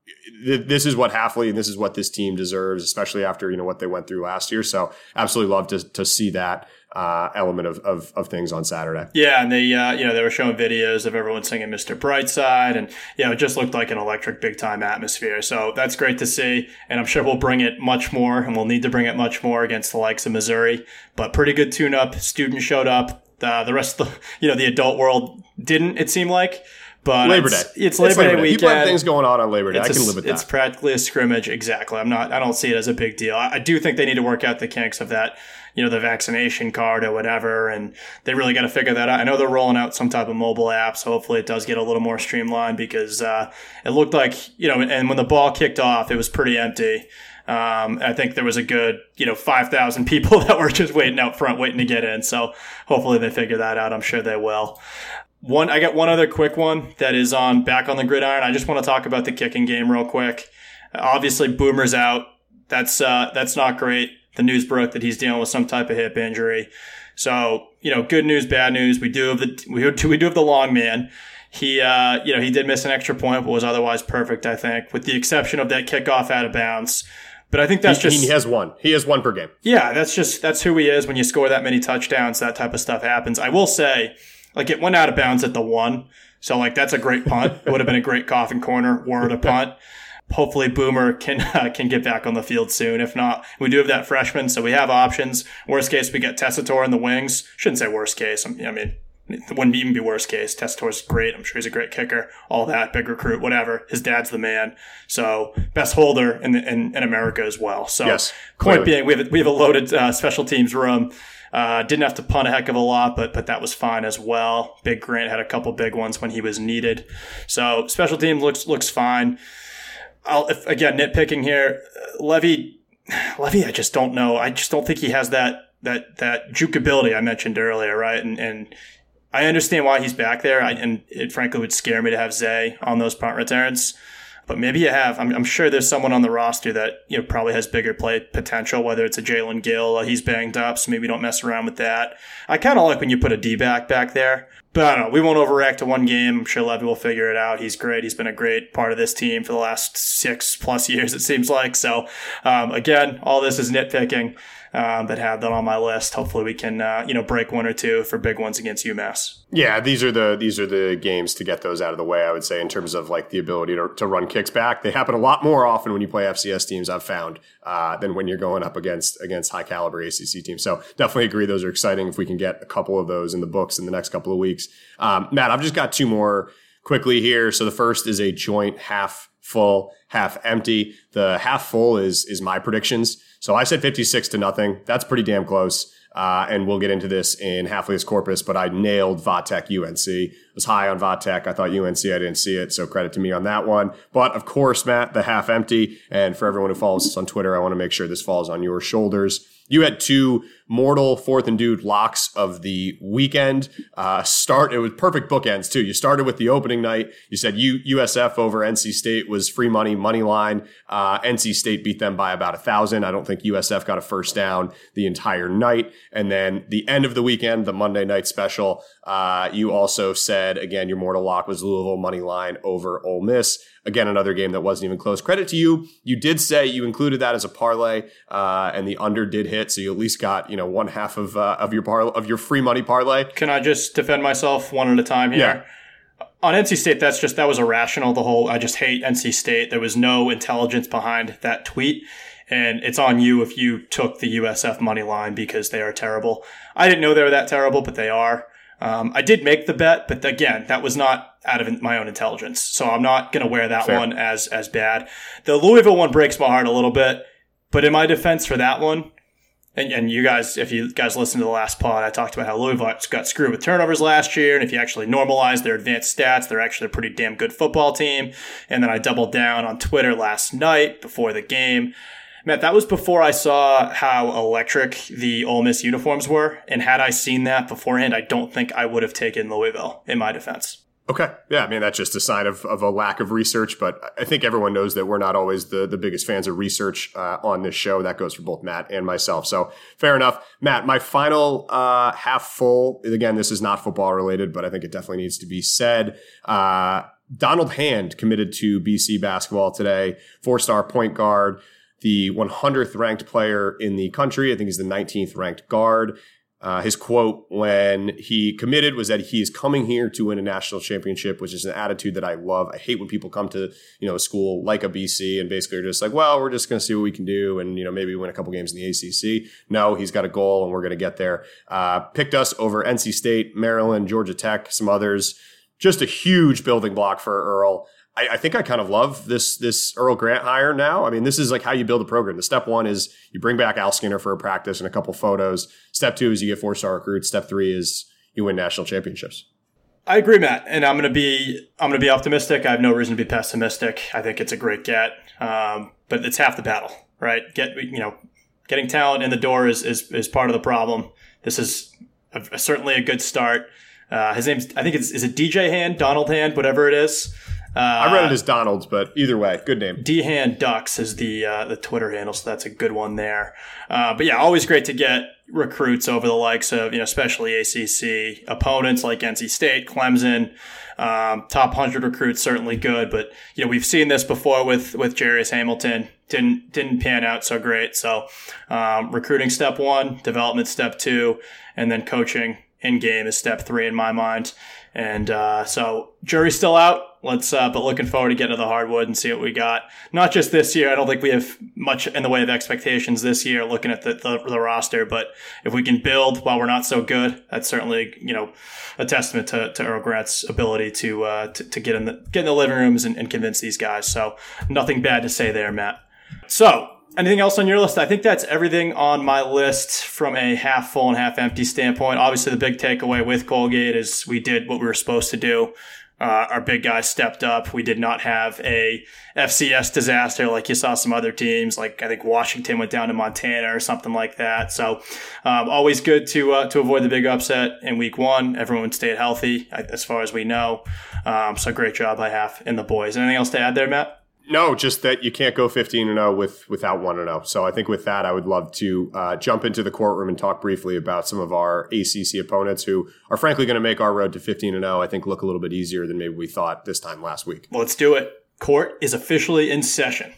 this is what Hafley and this is what this team deserves, especially after, you know, what they went through last year. So absolutely love to to see that uh, element of, of of things on Saturday. Yeah, and they uh, you know they were showing videos of everyone singing Mister Brightside, and you know it just looked like an electric big time atmosphere. So that's great to see, and I'm sure we'll bring it much more, and we'll need to bring it much more against the likes of Missouri. But pretty good tune up. Students showed up. Uh, the rest of the you know the adult world didn't. It seemed like. But Labor it's, Day. It's Labor, it's Labor Day, Day weekend. People have things going on on Labor Day. It's I can a, live with that. It's practically a scrimmage. Exactly. I'm not. I don't see it as a big deal. I, I do think they need to work out the kinks of that. You know, the vaccination card or whatever, and they really got to figure that out. I know they're rolling out some type of mobile app, so hopefully it does get a little more streamlined because uh, it looked like you know, and when the ball kicked off, it was pretty empty. Um, I think there was a good, you know, five thousand people that were just waiting out front, waiting to get in. So hopefully they figure that out. I'm sure they will. One, I got one other quick one that is on back on the gridiron. I just want to talk about the kicking game real quick. Obviously, Boomer's out. That's uh, that's not great. The news broke that he's dealing with some type of hip injury. So, you know, good news, bad news. We do have the we do, we do have the long man. He, uh, you know, he did miss an extra point, but was otherwise perfect, I think, with the exception of that kickoff out of bounds. But I think that's he, just he has one. He has one per game. Yeah, that's just that's who he is. When you score that many touchdowns, that type of stuff happens. I will say, like, it went out of bounds at the one, so like that's a great punt. It would have been a great coffin corner, were a punt. Hopefully Boomer can uh, can get back on the field soon. If not, we do have that freshman, so we have options. Worst case, we get Tessitore in the wings. Shouldn't say worst case. I mean, it wouldn't even be worst case. Tessitore's great. I'm sure he's a great kicker. All that, big recruit, whatever. His dad's the man. So best holder in the, in, in America as well. So yes, point being, we have a, we have a loaded uh, special teams room. Uh, didn't have to punt a heck of a lot, but but that was fine as well. Big Grant had a couple big ones when he was needed. So special teams looks looks fine. I'll, if, again, nitpicking here, Levy, Levy, I just don't know. I just don't think he has that that that jukeability I mentioned earlier, right? And and I understand why he's back there, I, and it frankly would scare me to have Zay on those punt returns. But maybe you have. I'm, I'm sure there's someone on the roster that you know probably has bigger play potential, whether it's a Jalen Gill. Uh, he's banged up, so maybe don't mess around with that. I kind of like when you put a D-back back there. But I don't know. We won't overreact to one game. I'm sure Levy will figure it out. He's great. He's been a great part of this team for the last six plus years, it seems like. So, um, again, all this is nitpicking, um, but have that on my list. Hopefully we can, uh, you know, break one or two for big ones against UMass. Yeah, these are the these are the games to get those out of the way, I would say, in terms of like the ability to, to run kicks back. They happen a lot more often when you play F C S teams, I've found, uh, than when you're going up against against high caliber A C C teams. So definitely agree. Those are exciting if we can get a couple of those in the books in the next couple of weeks. Um, Matt, I've just got two more quickly here. So the first is a joint half full, half empty. The half full is is my predictions. So I said fifty-six to nothing. That's pretty damn close. Uh, and we'll get into this in Halfley's Corpus, but I nailed Vatech U N C. I was high on Vatech. I thought U N C, I didn't see it, so credit to me on that one. But of course, Matt, the half empty. And for everyone who follows us on Twitter, I want to make sure this falls on your shoulders. You had two mortal fourth and dude locks of the weekend. Uh, start, it was perfect bookends too. You started with the opening night. You said U, USF over N C State was free money, money line. Uh, N C State beat them by about a thousand. I don't think U S F got a first down the entire night. And then the end of the weekend, the Monday night special, uh, you also said, again, your mortal lock was Louisville money line over Ole Miss. Again, another game that wasn't even close. Credit to you. You did say you included that as a parlay, uh, and the under did hit, so you at least got, you know, one half of uh, of your par- of your free money parlay. Can I just defend myself one at a time here? Yeah. On N C State, that's just that was irrational. The whole I just hate N C State. There was no intelligence behind that tweet, and it's on you if you took the U S F money line because they are terrible. I didn't know they were that terrible, but they are. Um, I did make the bet, but again, that was not out of my own intelligence. So I'm not going to wear that Fair. one as, as bad. The Louisville one breaks my heart a little bit, but in my defense for that one, and, and you guys, if you guys listen to the last pod, I talked about how Louisville got screwed with turnovers last year. And if you actually normalize their advanced stats, they're actually a pretty damn good football team. And then I doubled down on Twitter last night before the game. Matt, that was before I saw how electric the Ole Miss uniforms were. And had I seen that beforehand, I don't think I would have taken Louisville in my defense. Okay. Yeah, I mean, that's just a sign of, of a lack of research, but I think everyone knows that we're not always the, the biggest fans of research uh, on this show. That goes for both Matt and myself. So fair enough. Matt, my final uh, half full, again, this is not football related, but I think it definitely needs to be said. Uh, Donald Hand committed to B C basketball today, four-star point guard, the one hundredth ranked player in the country. I think he's the nineteenth ranked guard. Uh, his quote when he committed was that he is coming here to win a national championship, which is an attitude that I love. I hate when people come to, you know, a school like a B C and basically are just like, well, we're just going to see what we can do and, you know, maybe win a couple games in the A C C. No, he's got a goal and we're going to get there. Uh, picked us over N C State, Maryland, Georgia Tech, some others. Just a huge building block for Earl. I, I think I kind of love this this Earl Grant hire now. I mean, this is like how you build a program. The step one is you bring back Al Skinner for a practice and a couple photos. Step two is you get four-star recruits. Step three is you win national championships. I agree, Matt, and I'm gonna be I'm gonna be optimistic. I have no reason to be pessimistic. I think it's a great get, um, but it's half the battle, right? Get you know, getting talent in the door is is, is part of the problem. This is a, a, certainly a good start. Uh, his name's I think it's is it D J Hand, Donald Hand, whatever it is. Uh, I read it as Donald's, but either way, good name. D-Hand Ducks is the uh, the Twitter handle, so that's a good one there. Uh, but yeah, always great to get recruits over the likes of, you know, especially A C C opponents like N C State, Clemson. Um, top one hundred recruits, certainly good. But, you know, we've seen this before with, with Jarius Hamilton. Didn't, didn't pan out so great. So um, recruiting step one, development step two, and then coaching in game is step three in my mind. And uh, so jury's still out. Let's, uh, but looking forward to getting to the hardwood and see what we got. Not just this year. I don't think we have much in the way of expectations this year looking at the, the, the roster, but if we can build while we're not so good, that's certainly, you know, a testament to, to Earl Grant's ability to, uh, to, to get in the, get in the living rooms and, and convince these guys. So nothing bad to say there, Matt. So anything else on your list? I think that's everything on my list from a half full and half empty standpoint. Obviously, the big takeaway with Colgate is we did what we were supposed to do. Uh, our big guys stepped up. We did not have a F C S disaster like you saw some other teams, like I think Washington went down to Montana or something like that. So um, always good to uh, to avoid the big upset in week one. Everyone stayed healthy as far as we know. Um, so great job by half and the boys. Anything else to add there, Matt? No, just that you can't go fifteen and oh with without one and oh. So I think with that, I would love to uh, jump into the courtroom and talk briefly about some of our A C C opponents who are frankly going to make our road to fifteen and oh, I think, look a little bit easier than maybe we thought this time last week. Let's do it. Court is officially in session.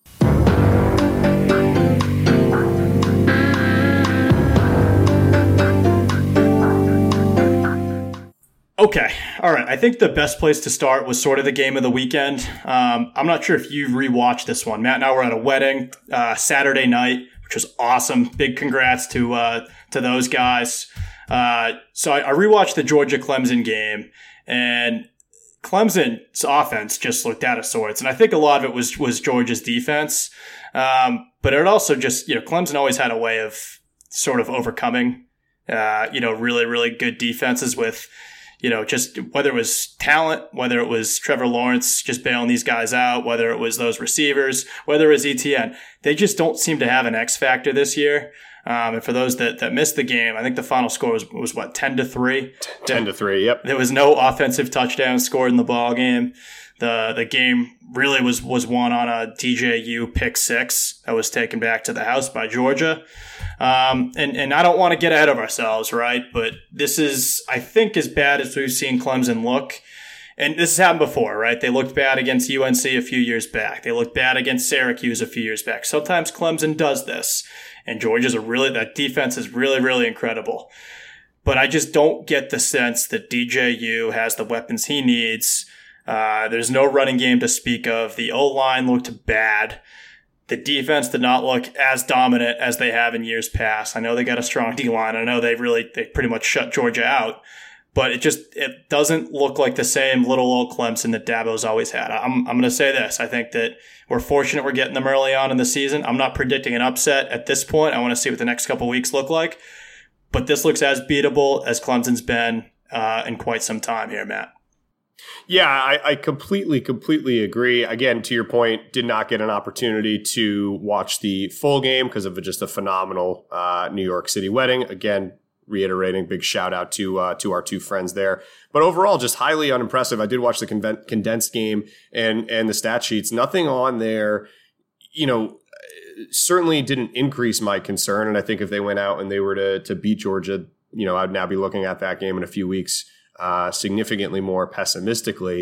Okay. All right. I think the best place to start was sort of the game of the weekend. Um, I'm not sure if you've rewatched this one. Matt and I were at a wedding uh, Saturday night, which was awesome. Big congrats to uh, to those guys. Uh, so I, I rewatched the Georgia-Clemson game, and Clemson's offense just looked out of sorts. And I think a lot of it was was Georgia's defense. Um, but it also just, you know, Clemson always had a way of sort of overcoming, uh, you know, really, really good defenses with, you know, just whether it was talent, whether it was Trevor Lawrence just bailing these guys out, whether it was those receivers, whether it was E T N, they just don't seem to have an X factor this year. Um, and for those that, that missed the game, I think the final score was, was what, ten to three? ten to three, yep. There was no offensive touchdown scored in the ball game. The the game really was, was won on a D J U pick six that was taken back to the house by Georgia. Um, and, and I don't want to get ahead of ourselves, right? But this is, I think, as bad as we've seen Clemson look. And this has happened before, right? They looked bad against U N C a few years back. They looked bad against Syracuse a few years back. Sometimes Clemson does this. And Georgia's a really, that defense is really, really incredible. But I just don't get the sense that D J U has the weapons he needs. Uh, there's no running game to speak of. The O-line looked bad. The defense did not look as dominant as they have in years past. I know they got a strong D-line. I know they really, they pretty much shut Georgia out. But it just, it doesn't look like the same little old Clemson that Dabo's always had. I'm, I'm going to say this. I think that we're fortunate we're getting them early on in the season. I'm not predicting an upset at this point. I want to see what the next couple weeks look like. But this looks as beatable as Clemson's been uh, in quite some time here, Matt. Yeah, I, I completely, completely agree. Again, to your point, did not get an opportunity to watch the full game because of just a phenomenal uh, New York City wedding. Again, reiterating, big shout out to uh, to our two friends there. But overall, just highly unimpressive. I did watch the conven- condensed game and and the stat sheets. Nothing on there, you know, certainly didn't increase my concern. And I think if they went out and they were to to beat Georgia, you know, I'd now be looking at that game in a few weeks uh, significantly more pessimistically.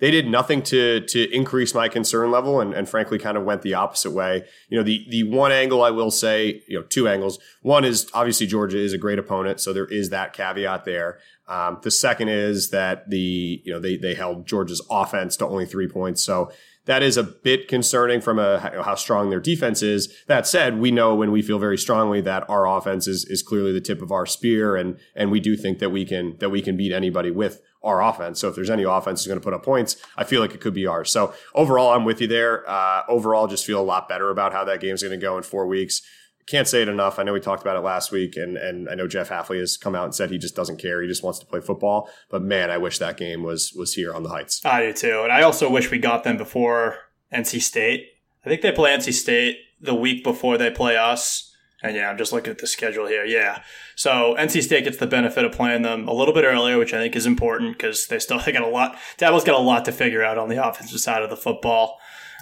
they did nothing to to increase my concern level, and, and frankly kind of went the opposite way. You know, the the one angle I will say, you know, two angles. One is obviously Georgia is a great opponent, so there is that caveat there. Um, the second is that the you know they they held Georgia's offense to only three points, so that is a bit concerning from a you know, how strong their defense is. That said, we know and we feel very strongly that our offense is is clearly the tip of our spear, and and we do think that we can that we can beat anybody with our offense. So if there's any offense that's going to put up points, I feel like it could be ours. So overall, I'm with you there. Uh, overall, just feel a lot better about how that game's going to go in four weeks. Can't say it enough. I know we talked about it last week, and and I know Jeff Hafley has come out and said he just doesn't care. He just wants to play football. But man, I wish that game was was here on the Heights. I do too. And I also wish we got them before N C State. I think they play N C State the week before they play us. And yeah, I'm just looking at the schedule here. Yeah. So N C State gets the benefit of playing them a little bit earlier, which I think is important because they still they got a lot. Dabo's got a lot to figure out on the offensive side of the football.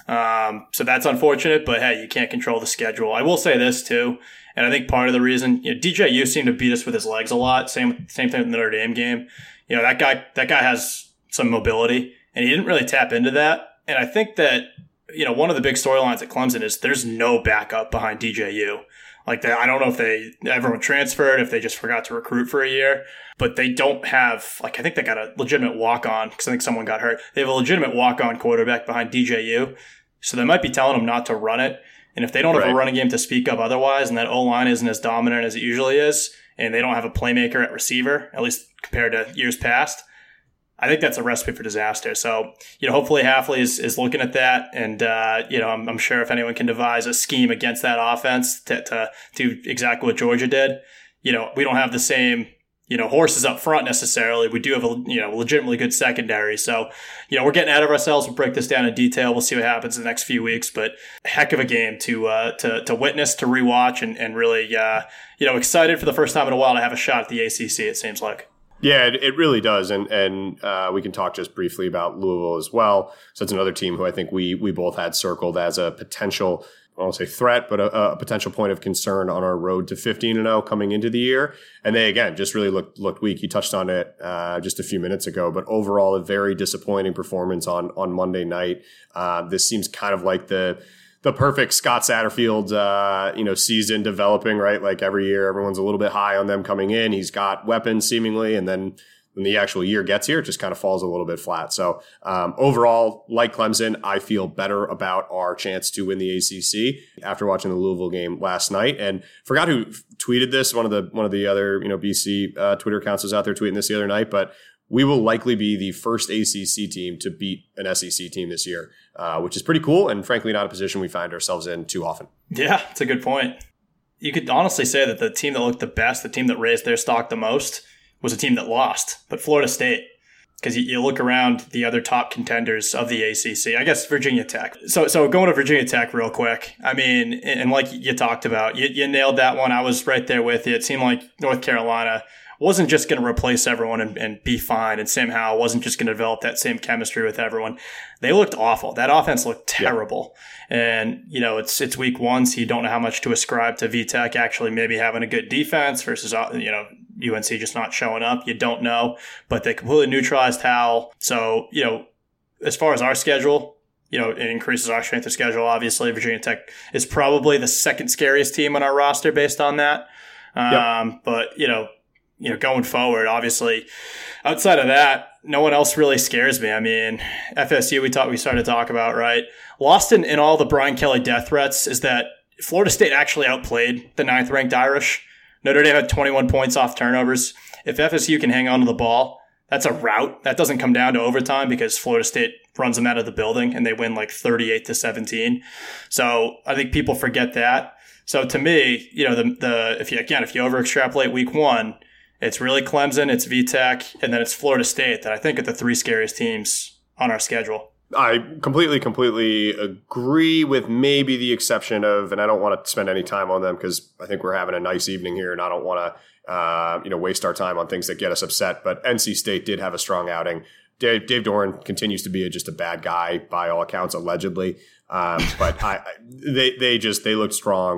Um, so that's unfortunate, but hey, you can't control the schedule. I will say this too, and I think part of the reason, you know, D J U seemed to beat us with his legs a lot. Same same thing with the Notre Dame game. You know, that guy that guy has some mobility, and he didn't really tap into that. And I think that, you know, one of the big storylines at Clemson is there's no backup behind D J U. Like, they, I don't know if they everyone transferred, if they just forgot to recruit for a year, but they don't have, like, I think they got a legitimate walk-on because I think someone got hurt. They have a legitimate walk-on quarterback behind D J U, so they might be telling them not to run it. And if they don't right. have a running game to speak of otherwise, and that O-line isn't as dominant as it usually is, and they don't have a playmaker at receiver, at least compared to years past, I think that's a recipe for disaster. So, you know, hopefully Hafley is, is looking at that. And, uh, you know, I'm, I'm sure if anyone can devise a scheme against that offense to, to do exactly what Georgia did, you know, we don't have the same, you know, horses up front necessarily. We do have a, you know, legitimately good secondary. So, you know, we're getting out of ourselves. We'll break this down in detail. We'll see what happens in the next few weeks, but heck of a game to, uh, to, to witness, to rewatch, and, and really, uh, you know, excited for the first time in a while to have a shot at the A C C, it seems like. Yeah, it, it really does, and and uh, we can talk just briefly about Louisville as well. So it's another team who I think we we both had circled as a potential, I won't say threat, but a, a potential point of concern on our road to fifteen and oh coming into the year. And they, again, just really looked looked weak. You touched on it uh, just a few minutes ago, but overall a very disappointing performance on on Monday night. Uh, this seems kind of like the the perfect Scott Satterfield, uh, you know, season developing, right? Like every year, everyone's a little bit high on them coming in. He's got weapons seemingly. And then when the actual year gets here, it just kind of falls a little bit flat. So um, overall, like Clemson, I feel better about our chance to win the A C C after watching the Louisville game last night. And forgot who tweeted this. One of the, one of the other, you know, B C uh, Twitter accounts was out there tweeting this the other night, but we will likely be the first A C C team to beat an S E C team this year, uh, which is pretty cool and frankly not a position we find ourselves in too often. Yeah, it's a good point. You could honestly say that the team that looked the best, the team that raised their stock the most, was a team that lost, but Florida State. Because you, you look around the other top contenders of the A C C, I guess Virginia Tech. So so going to Virginia Tech real quick. I mean, and like you talked about, you, you nailed that one. I was right there with you. It seemed like North Carolina wasn't just going to replace everyone and, and be fine, and Sam Howell wasn't just going to develop that same chemistry with everyone. They looked awful. That offense looked terrible. Yeah. And, you know, it's it's week one, so you don't know how much to ascribe to V Tech actually maybe having a good defense versus, you know, U N C just not showing up. You don't know. But they completely neutralized Howell. So, you know, as far as our schedule, you know, it increases our strength of schedule. Obviously, Virginia Tech is probably the second scariest team on our roster based on that. Um, yep. But, you know, you know, going forward, obviously, outside of that, no one else really scares me. I mean, F S U, we talked, we started to talk about, right? Lost in, in all the Brian Kelly death threats is that Florida State actually outplayed the ninth ranked Irish. Notre Dame had twenty-one points off turnovers. If F S U can hang on to the ball, that's a rout. That doesn't come down to overtime because Florida State runs them out of the building and they win like thirty-eight to seventeen. So I think people forget that. So to me, you know, the, the, if you, again, if you over extrapolate week one, it's really Clemson, it's V Tech, and then it's Florida State that I think are the three scariest teams on our schedule. I completely, completely agree with maybe the exception of, and I don't want to spend any time on them because I think we're having a nice evening here and I don't want to, uh, you know, waste our time on things that get us upset. But N C State did have a strong outing. Dave, Dave Doran continues to be a, just a bad guy by all accounts, allegedly. Um, but I, they, they just, they looked strong.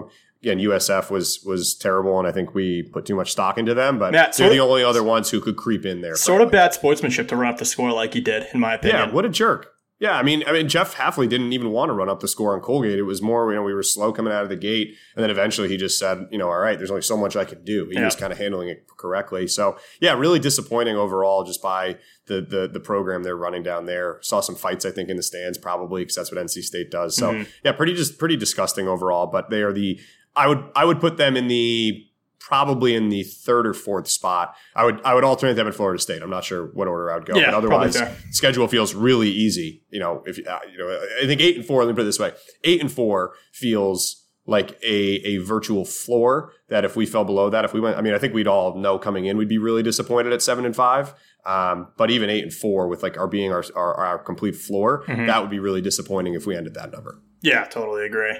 again, U S F was was terrible, and I think we put too much stock into them. But Matt, they're the of, only other ones who could creep in there. Sort of bad sportsmanship to run up the score like he did, in my opinion. Yeah, what a jerk. Yeah, I mean, I mean, Jeff Hafley didn't even want to run up the score on Colgate. It was more, you know, we were slow coming out of the gate, and then eventually he just said, you know, all right, there's only so much I can do. He yeah. was kind of handling it correctly. So, yeah, really disappointing overall just by the the the program they're running down there. Saw some fights, I think, in the stands probably because that's what N C State does. So, mm-hmm. yeah, pretty just pretty disgusting overall. But they are the I would I would put them in the probably in the third or fourth spot. I would I would alternate them in Florida State. I'm not sure what order I would go, yeah, but otherwise, schedule feels really easy. You know, if uh, you know, I think eight and four. Let me put it this way: eight and four feels like a a virtual floor. That if we fell below that, if we went, I mean, I think we'd all know coming in, we'd be really disappointed at seven and five. Um, but even eight and four, with like our being our our, our complete floor, mm-hmm. that would be really disappointing if we ended that number. Yeah, totally agree.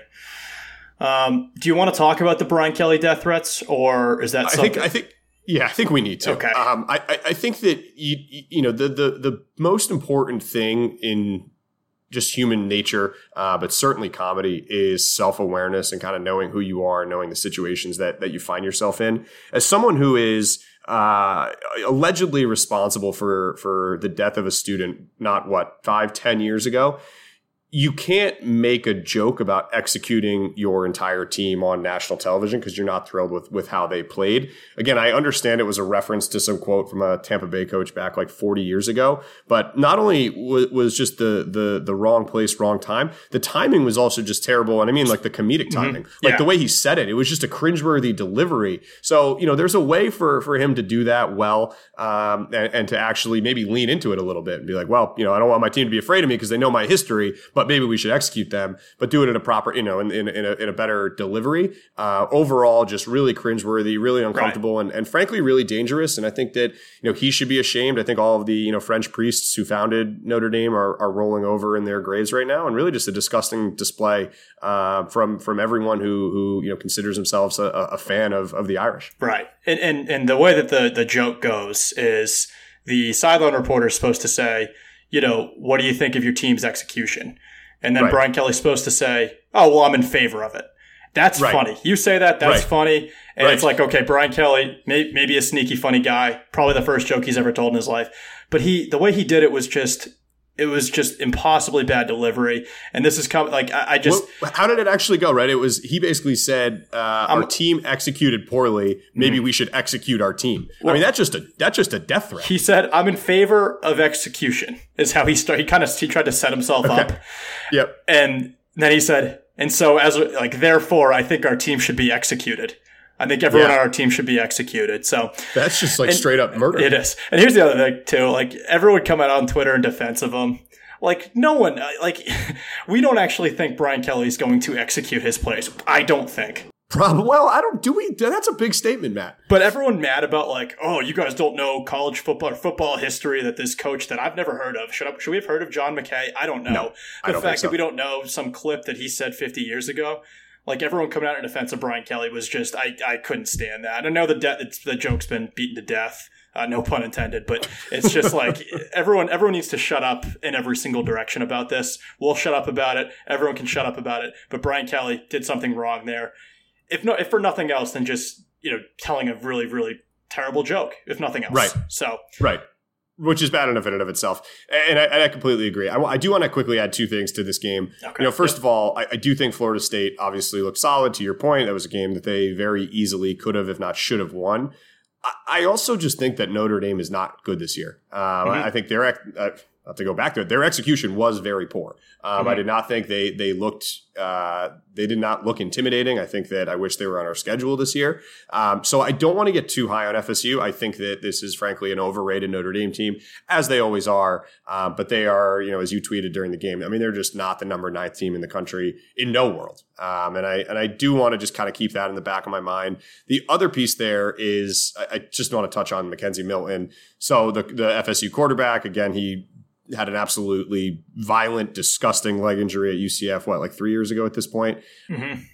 Um, do you want to talk about the Brian Kelly death threats, or is that something? I think, I think, yeah, I think we need to. Okay. Um, I, I think that you, you know, the, the, the most important thing in just human nature, uh, but certainly comedy, is self-awareness and kind of knowing who you are, knowing the situations that, that you find yourself in. As someone who is, uh, allegedly responsible for, for the death of a student, not what, five, ten years ago, you can't make a joke about executing your entire team on national television because you're not thrilled with, with how they played. Again, I understand it was a reference to some quote from a Tampa Bay coach back like forty years ago, but not only w- was just the, the, the wrong place, wrong time, the timing was also just terrible. And I mean like the comedic timing, mm-hmm. like yeah. the way he said it, it was just a cringeworthy delivery. So, you know, there's a way for, for him to do that well, um, and, and to actually maybe lean into it a little bit and be like, well, you know, I don't want my team to be afraid of me because they know my history, but But maybe we should execute them, but do it in a proper, you know, in, in, in, a, in a better delivery. Uh, overall, just really cringeworthy, really uncomfortable, right. and, and frankly, really dangerous. And I think that, you know, he should be ashamed. I think all of the, you know, French priests who founded Notre Dame are, are rolling over in their graves right now. And really just a disgusting display uh, from from everyone who, who you know, considers themselves a, a fan of, of the Irish. Right. And, and, and the way that the, the joke goes is the sideline reporter is supposed to say, you know, what do you think of your team's execution? And then right. Brian Kelly's supposed to say, oh, well, I'm in favor of it. That's right. funny. You say that, that's right. funny. And right. it's like, okay, Brian Kelly, may, maybe a sneaky, funny guy, probably the first joke he's ever told in his life. But he, the way he did it was just, it was just impossibly bad delivery. And this is coming, like, I, I just. Well, how did it actually go, right? It was, he basically said, uh, our team executed poorly. Maybe mm-hmm. we should execute our team. Well, I mean, that's just a, that's just a death threat. He said, I'm in favor of execution, is how he started. He kind of, he tried to set himself okay. up. Yep. And then he said, and so as, like, therefore, I think our team should be executed. I think everyone yeah. on our team should be executed. So that's just like straight up murder. It is. And here's the other thing too. Like everyone come out on Twitter in defense of him. Like no one, like we don't actually think Brian Kelly is going to execute his plays. I don't think. Probably. Well, I don't. Do we? That's a big statement, Matt. But everyone mad about like, oh, you guys don't know college football or football history that this coach that I've never heard of. Should I, should we have heard of John McKay? I don't know. No, the I don't fact think so. that we don't know some clip that he said fifty years ago. Like everyone coming out in defense of Brian Kelly was just, I, I couldn't stand that. I know the de- it's, the joke's been beaten to death, uh, no pun intended, but it's just like everyone everyone needs to shut up in every single direction about this. We'll shut up about it. Everyone can shut up about it. But Brian Kelly did something wrong there. If no, if for nothing else than just, you know, telling a really, really terrible joke, if nothing else. Right. So right. Which is bad enough in and of itself. And I, and I completely agree. I, I do want to quickly add two things to this game. Okay. You know, first yep. of all, I, I do think Florida State obviously looked solid. To your point, that was a game that they very easily could have, if not should have won. I, I also just think that Notre Dame is not good this year. Um, mm-hmm. I, I think their uh, not to go back to it, their execution was very poor. Um, mm-hmm. I did not think they they looked uh, they did not look intimidating. I think that I wish they were on our schedule this year. Um, so I don't want to get too high on F S U. I think that this is frankly an overrated Notre Dame team, as they always are. Um, but they are, you know, as you tweeted during the game, I mean, they're just not the number ninth team in the country in no world. Um, and I and I do want to just kind of keep that in the back of my mind. The other piece there is I, I just want to touch on Mackenzie Milton. So the the F S U quarterback, again, he had an absolutely violent, disgusting leg injury at U C F, what, like three years ago at this point? Mm-hmm.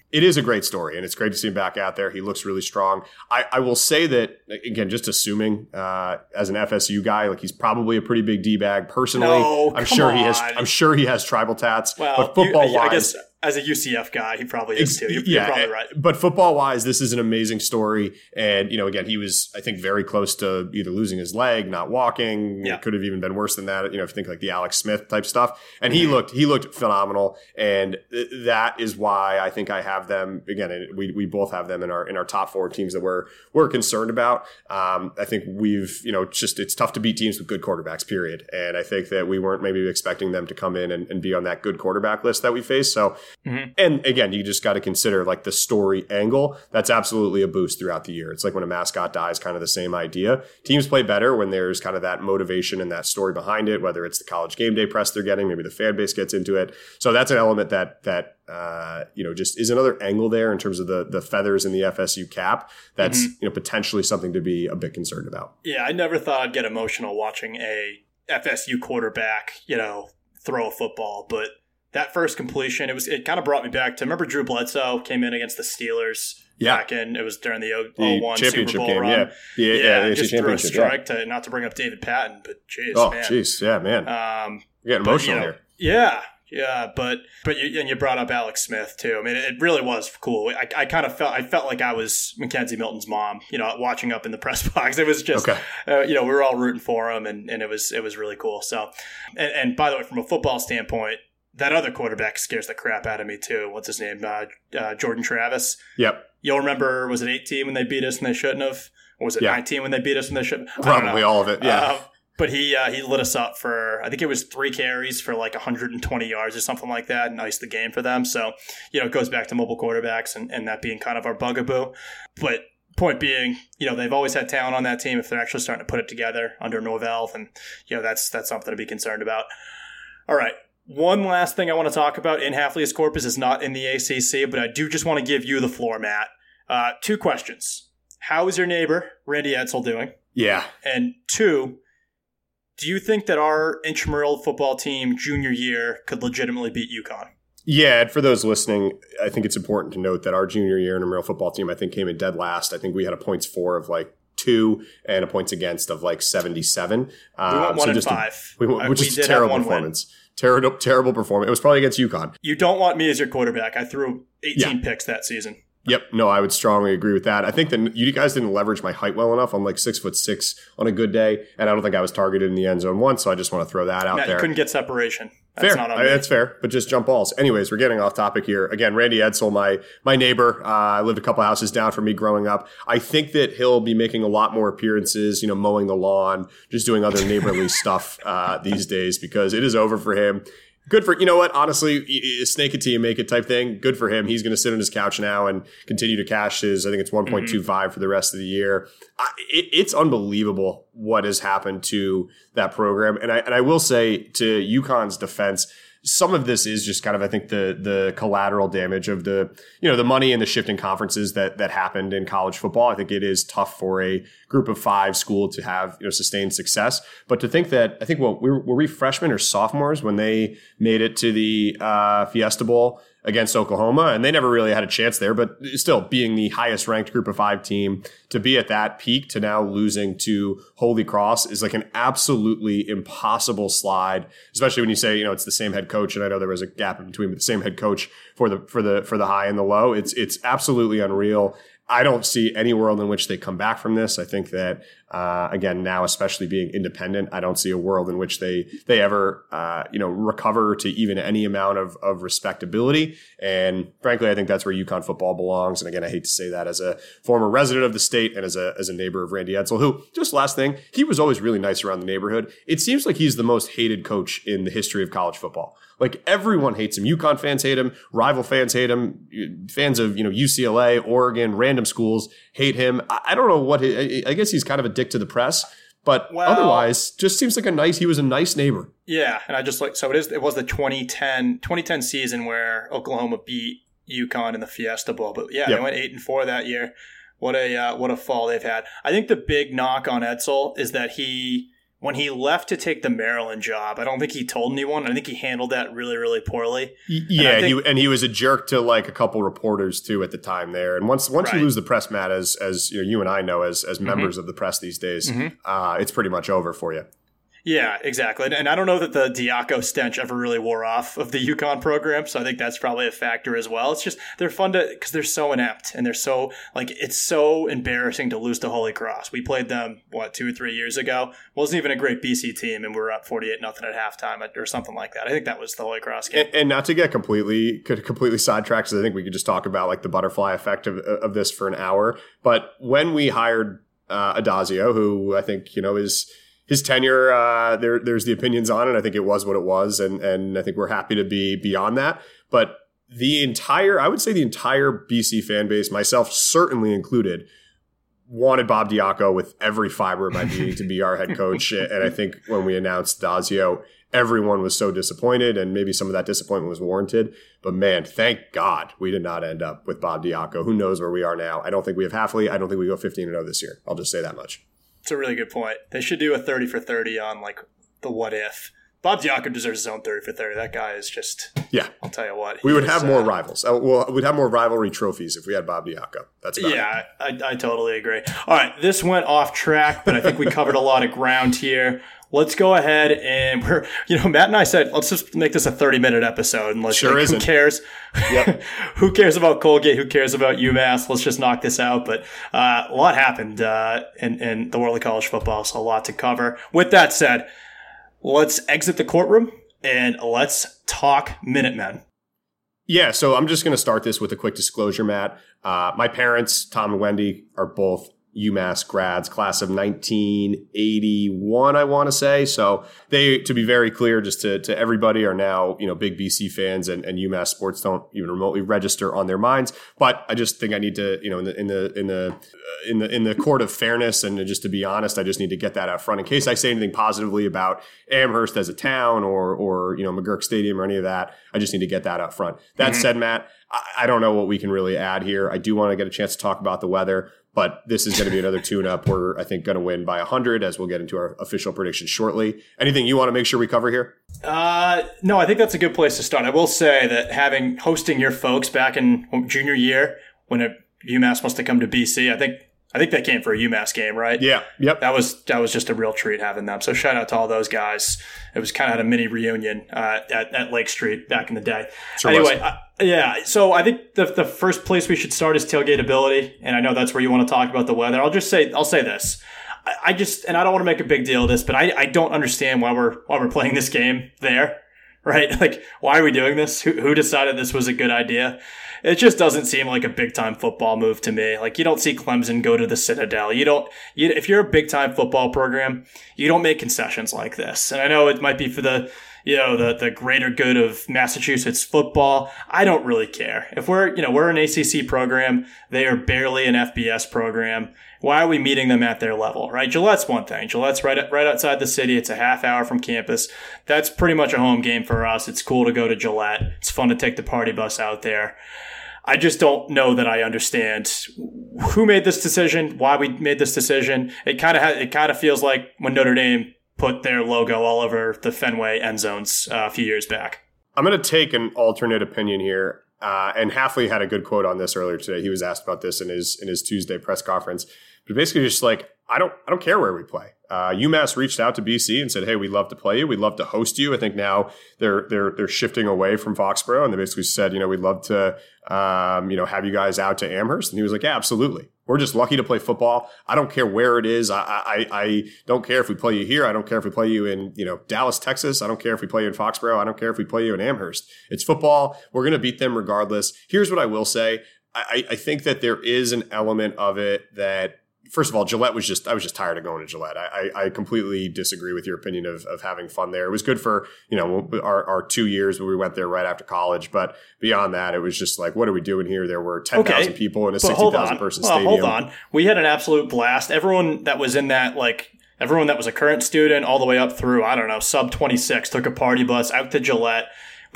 it is a great story, and it's great to see him back out there. He looks really strong. I, I will say that, again, just assuming uh, as an F S U guy, like he's probably a pretty big D-bag. Personally, no, I'm sure on. he has. I'm sure he has tribal tats. Well, but football you, I wise, guess as a U C F guy, he probably is too. You're, yeah, you're probably right. But football wise, this is an amazing story. And, you know, again, he was, I think, very close to either losing his leg, not walking. Yeah. It could have even been worse than that. You know, if you think like the Alex Smith type stuff. And he looked, he looked phenomenal. And th- that is why I think I have them again. We, we both have them in our, in our top four teams that we're, we're concerned about. Um, I think we've, you know, just, it's tough to beat teams with good quarterbacks, period. And I think that we weren't maybe expecting them to come in and, and be on that good quarterback list that we faced. So, mm-hmm. and again, you just got to consider like the story angle. That's absolutely a boost throughout the year. It's like when a mascot dies, kind of the same idea. Teams play better when there's kind of that motivation and that story behind it, whether it's the college game day press they're getting, maybe the fan base gets into it. So that's an element that, that, uh, you know, just is another angle there in terms of the, the feathers in the F S U cap. That's, mm-hmm. you know, potentially something to be a bit concerned about. Yeah. I never thought I'd get emotional watching a F S U quarterback, you know, throw a football, but that first completion, it was it kind of brought me back to, remember Drew Bledsoe came in against the Steelers yeah. back in, it was during the oh one championship Super Bowl game, run. Yeah, yeah, yeah, yeah just threw a strike yeah. to, not to bring up David Patton, but jeez, oh, man. jeez, yeah, man. Um, You're getting emotional but, you know, here. Yeah, yeah, but but you, and you brought up Alex Smith too. I mean, it, it really was cool. I, I kind of felt I felt like I was Mackenzie Milton's mom, you know, watching up in the press box. It was just, okay. uh, you know, we were all rooting for him, and, and it was it was really cool. So, and, and by the way, from a football standpoint, that other quarterback scares the crap out of me too. What's his name? Uh, uh, Jordan Travis. Yep. You'll remember, was it eighteen when they beat us and they shouldn't have? Or was it yeah. nineteen when they beat us and they shouldn't? Probably all of it, yeah. Uh, but he uh, he lit us up for, I think it was three carries for like one hundred twenty yards or something like that, and iced the game for them. So, you know, it goes back to mobile quarterbacks and, and that being kind of our bugaboo. But point being, you know, they've always had talent on that team. If they're actually starting to put it together under Norvell, then, you know, that's that's something to be concerned about. All right. One last thing I want to talk about in Habeas Corpus is not in the A C C, but I do just want to give you the floor, Matt. Uh, two questions. How is your neighbor, Randy Edsall, doing? Yeah. And two, do you think that our intramural football team junior year could legitimately beat UConn? Yeah, and for those listening, I think it's important to note that our junior year intramural football team, I think, came in dead last. I think we had a points for of like two and a points against of like seventy-seven. We went um, one so and just five. A, we, which we is a terrible performance. Win. Terrible, terrible performance. It was probably against UConn. You don't want me as your quarterback. I threw eighteen yeah. picks that season. Yep. No, I would strongly agree with that. I think that you guys didn't leverage my height well enough. I'm like six foot six on a good day, and I don't think I was targeted in the end zone once. So I just want to throw that out Matt, there. You couldn't get separation. That's fair. Not on I, me. that's fair, but just jump balls. Anyways, we're getting off topic here. Again, Randy Edsall, my my neighbor. Uh, I lived a couple houses down from me growing up. I think that he'll be making a lot more appearances, you know, mowing the lawn, just doing other neighborly stuff uh, these days because it is over for him. Good for, you know what, honestly, snake it till you make it type thing. Good for him. He's going to sit on his couch now and continue to cash his, I think it's one point two five mm-hmm. for the rest of the year. I, it, it's unbelievable what has happened to that program. And I, and I will say to UConn's defense, some of this is just kind of, I think, the the collateral damage of the, you know, the money and the shifting conferences that that happened in college football. I think it is tough for a group of five school to have, you know, sustained success. But to think that, I think, well, we were, were we freshmen or sophomores when they made it to the uh, Fiesta Bowl against Oklahoma, and they never really had a chance there, but still being the highest ranked group of five team to be at that peak to now losing to Holy Cross is like an absolutely impossible slide, especially when you say, you know, it's the same head coach. And I know there was a gap in between, but the same head coach for the, for the, for the high and the low. It's, it's absolutely unreal. I don't see any world in which they come back from this. I think that, uh, again, now, especially being independent, I don't see a world in which they, they ever, uh, you know, recover to even any amount of, of respectability. And frankly, I think that's where UConn football belongs. And again, I hate to say that as a former resident of the state and as a, as a neighbor of Randy Edsall, who, just last thing, he was always really nice around the neighborhood. It seems like he's the most hated coach in the history of college football. Like everyone hates him. UConn fans hate him. Rival fans hate him. Fans of, you know, U C L A, Oregon, random schools hate him. I, I don't know what his, I guess he's kind of a dick to the press, but well, otherwise just seems like a nice, he was a nice neighbor. Yeah. And I just like, so it is, it was the twenty ten season where Oklahoma beat UConn in the Fiesta Bowl, but yeah, yep. They went eight and four that year. What a, uh, what a fall they've had. I think the big knock on Edsall is that he when he left to take the Maryland job, I don't think he told anyone. I think he handled that really, really poorly. Yeah, and, think, he, and he was a jerk to like a couple reporters too at the time there. And once once right. you lose the press, Matt, as as you know, you and I know as as members mm-hmm. of the press these days, mm-hmm. uh, it's pretty much over for you. Yeah, exactly. And, and I don't know that the Diaco stench ever really wore off of the UConn program, so I think that's probably a factor as well. It's just, they're fun to, because they're so inept, and they're so, like, it's so embarrassing to lose to Holy Cross. We played them, what, two or three years ago? Wasn't even a great B C team, and we were up forty-eight nothing at halftime or something like that. I think that was the Holy Cross game. And, and not to get completely completely sidetracked, because I think we could just talk about, like, the butterfly effect of, of this for an hour. But when we hired uh, Addazio, who I think, you know, is... His tenure, uh, there, there's the opinions on it. I think it was what it was, and and I think we're happy to be beyond that. But the entire, I would say the entire B C fan base, myself certainly included, wanted Bob Diaco with every fiber of my being to be our head coach. And I think when we announced Addazio, everyone was so disappointed, and maybe some of that disappointment was warranted. But man, thank God we did not end up with Bob Diaco. Who knows where we are now? I don't think we have Halfley. I don't think we go fifteen and oh this year. I'll just say that much. It's a really good point. They should do a thirty for thirty on like the what if. Bob Diaco deserves his own thirty for thirty. That guy is just, yeah. I'll tell you what. We would is, have more uh, rivals. Uh, well, we'd have more rivalry trophies if we had Bob Diaco. That's about yeah, it. I, I totally agree. All right, this went off track, but I think we covered a lot of ground here. Let's go ahead and we're, you know, Matt and I said, let's just make this a thirty minute episode. And let's, sure like, isn't. Who cares? Yep. Who cares about Colgate? Who cares about UMass? Let's just knock this out. But uh, a lot happened uh, in, in the world of college football, so a lot to cover. With that said, let's exit the courtroom and let's talk Minutemen. Yeah, so I'm just going to start this with a quick disclosure, Matt. Uh, my parents, Tom and Wendy, are both UMass grads, class of nineteen eighty-one, I want to say. So they, to be very clear, just to, to everybody, are now, you know, big B C fans, and, and UMass sports don't even remotely register on their minds. But I just think I need to, you know, in the in the in the uh, in the in the court of fairness, and just to be honest, I just need to get that out front in case I say anything positively about Amherst as a town or or you know McGurk Stadium or any of that. I just need to get that out front. That mm-hmm. said, Matt, I, I don't know what we can really add here. I do want to get a chance to talk about the weather. But this is going to be another tune-up. We're, I think, going to win by one hundred, as we'll get into our official predictions shortly. Anything you want to make sure we cover here? Uh, no, I think that's a good place to start. I will say that having hosting your folks back in junior year when it, UMass must have come to B C, I think I think they came for a UMass game, right? Yeah. Yep. That was that was just a real treat having them. So shout out to all those guys. It was kind of a mini reunion uh, at, at Lake Street back in the day. Sure anyway, uh, yeah. So I think the the first place we should start is tailgate ability, and I know that's where you want to talk about the weather. I'll just say I'll say this. I, I just and I don't want to make a big deal of this, but I, I don't understand why we're why we're playing this game there. Right? Like, why are we doing this? Who, who decided this was a good idea? It just doesn't seem like a big-time football move to me. Like, you don't see Clemson go to the Citadel. You don't, you, if you're a big-time football program, you don't make concessions like this. And I know it might be for the, you know, the, the greater good of Massachusetts football. I don't really care. If we're, you know, we're an A C C program, they are barely an F B S program. Why are we meeting them at their level, right? Gillette's one thing. Gillette's right right outside the city. It's a half hour from campus. That's pretty much a home game for us. It's cool to go to Gillette. It's fun to take the party bus out there. I just don't know that I understand who made this decision, why we made this decision. It kind of ha- it kind of feels like when Notre Dame put their logo all over the Fenway end zones uh, a few years back. I'm going to take an alternate opinion here. Uh, and Halfley had a good quote on this earlier today. He was asked about this in his in his Tuesday press conference. But basically just like, I don't I don't care where we play. Uh, UMass reached out to B C and said, hey, we'd love to play you. We'd love to host you. I think now they're they're they're shifting away from Foxborough, and they basically said, you know, we'd love to um, you know, have you guys out to Amherst. And he was like, yeah, absolutely. We're just lucky to play football. I don't care where it is. I, I I don't care if we play you here. I don't care if we play you in, you know, Dallas, Texas. I don't care if we play you in Foxborough. I don't care if we play you in Amherst. It's football. We're going to beat them regardless. Here's what I will say. I, I think that there is an element of it that, first of all, Gillette was just, I was just tired of going to Gillette. I, I completely disagree with your opinion of, of having fun there. It was good for, you know, our, our two years when we went there right after college. But beyond that, it was just like, what are we doing here? There were ten thousand okay. people in a sixty thousand person well, stadium. Hold on. We had an absolute blast. Everyone that was in that, like, everyone that was a current student all the way up through, I don't know, sub twenty-six took a party bus out to Gillette.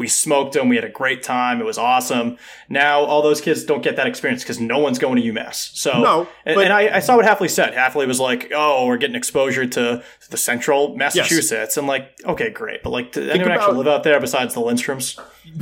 We smoked them. We had a great time. It was awesome. Now all those kids don't get that experience because no one's going to UMass. So, no, and, and I, I saw what Hafley said. Hafley was like, "Oh, we're getting exposure to the central Massachusetts." Yes. And like, okay, great, but like, did anyone about, actually live out there besides the Lindstroms?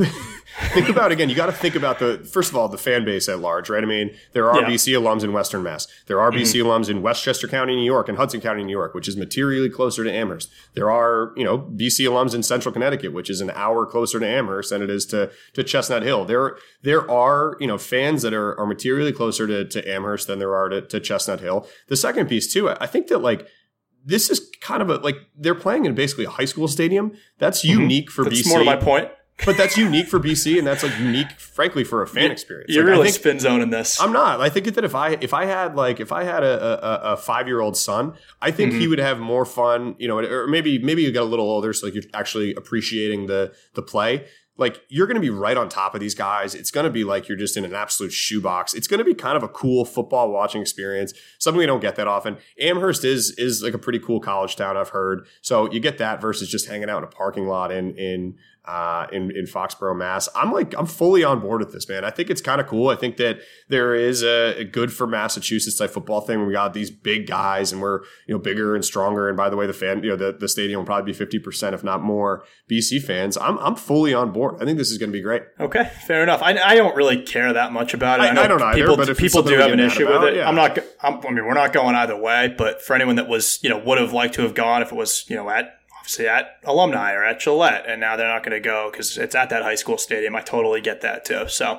Think about, again, you got to think about the, first of all, the fan base at large, right? I mean, there are yeah. B C alums in Western Mass. There are mm-hmm. B C alums in Westchester County, New York, and Hudson County, New York, which is materially closer to Amherst. There are, you know, B C alums in Central Connecticut, which is an hour closer to Amherst than it is to, to Chestnut Hill. There, there are, you know, fans that are, are materially closer to, to Amherst than there are to, to Chestnut Hill. The second piece, too, I think that, like, this is kind of a, like, they're playing in basically a high school stadium. That's mm-hmm. unique for That's B C. That's more to my point. But that's unique for B C, and that's like unique, frankly, for a fan experience. You're like, really I think, spin zoning this. I'm not. I think that if I if I had like if I had a a, a five year old son, I think mm-hmm. he would have more fun. You know, or maybe maybe you get a little older, so like you're actually appreciating the the play. Like, you're going to be right on top of these guys. It's going to be like you're just in an absolute shoebox. It's going to be kind of a cool football watching experience. Something we don't get that often. Amherst is is like a pretty cool college town, I've heard. So you get that versus just hanging out in a parking lot in in uh, in, in Foxborough, Mass. I'm like, I'm fully on board with this, man. I think it's kind of cool. I think that there is a, a good for Massachusetts type football thing. We got these big guys and we're, you know, bigger and stronger. And by the way, the fan, you know, the, the stadium will probably be fifty percent, if not more, B C fans. I'm, I'm fully on board. I think this is going to be great. Okay, fair enough. I, I don't really care that much about it. I, I, know I don't either, people, but if people do have an issue about, with it. Yeah. I'm not, I'm, I mean, we're not going either way, but for anyone that was, you know, would have liked to have gone if it was, you know, at, obviously at Alumni or at Gillette, and now they're not going to go because it's at that high school stadium. I totally get that too. So,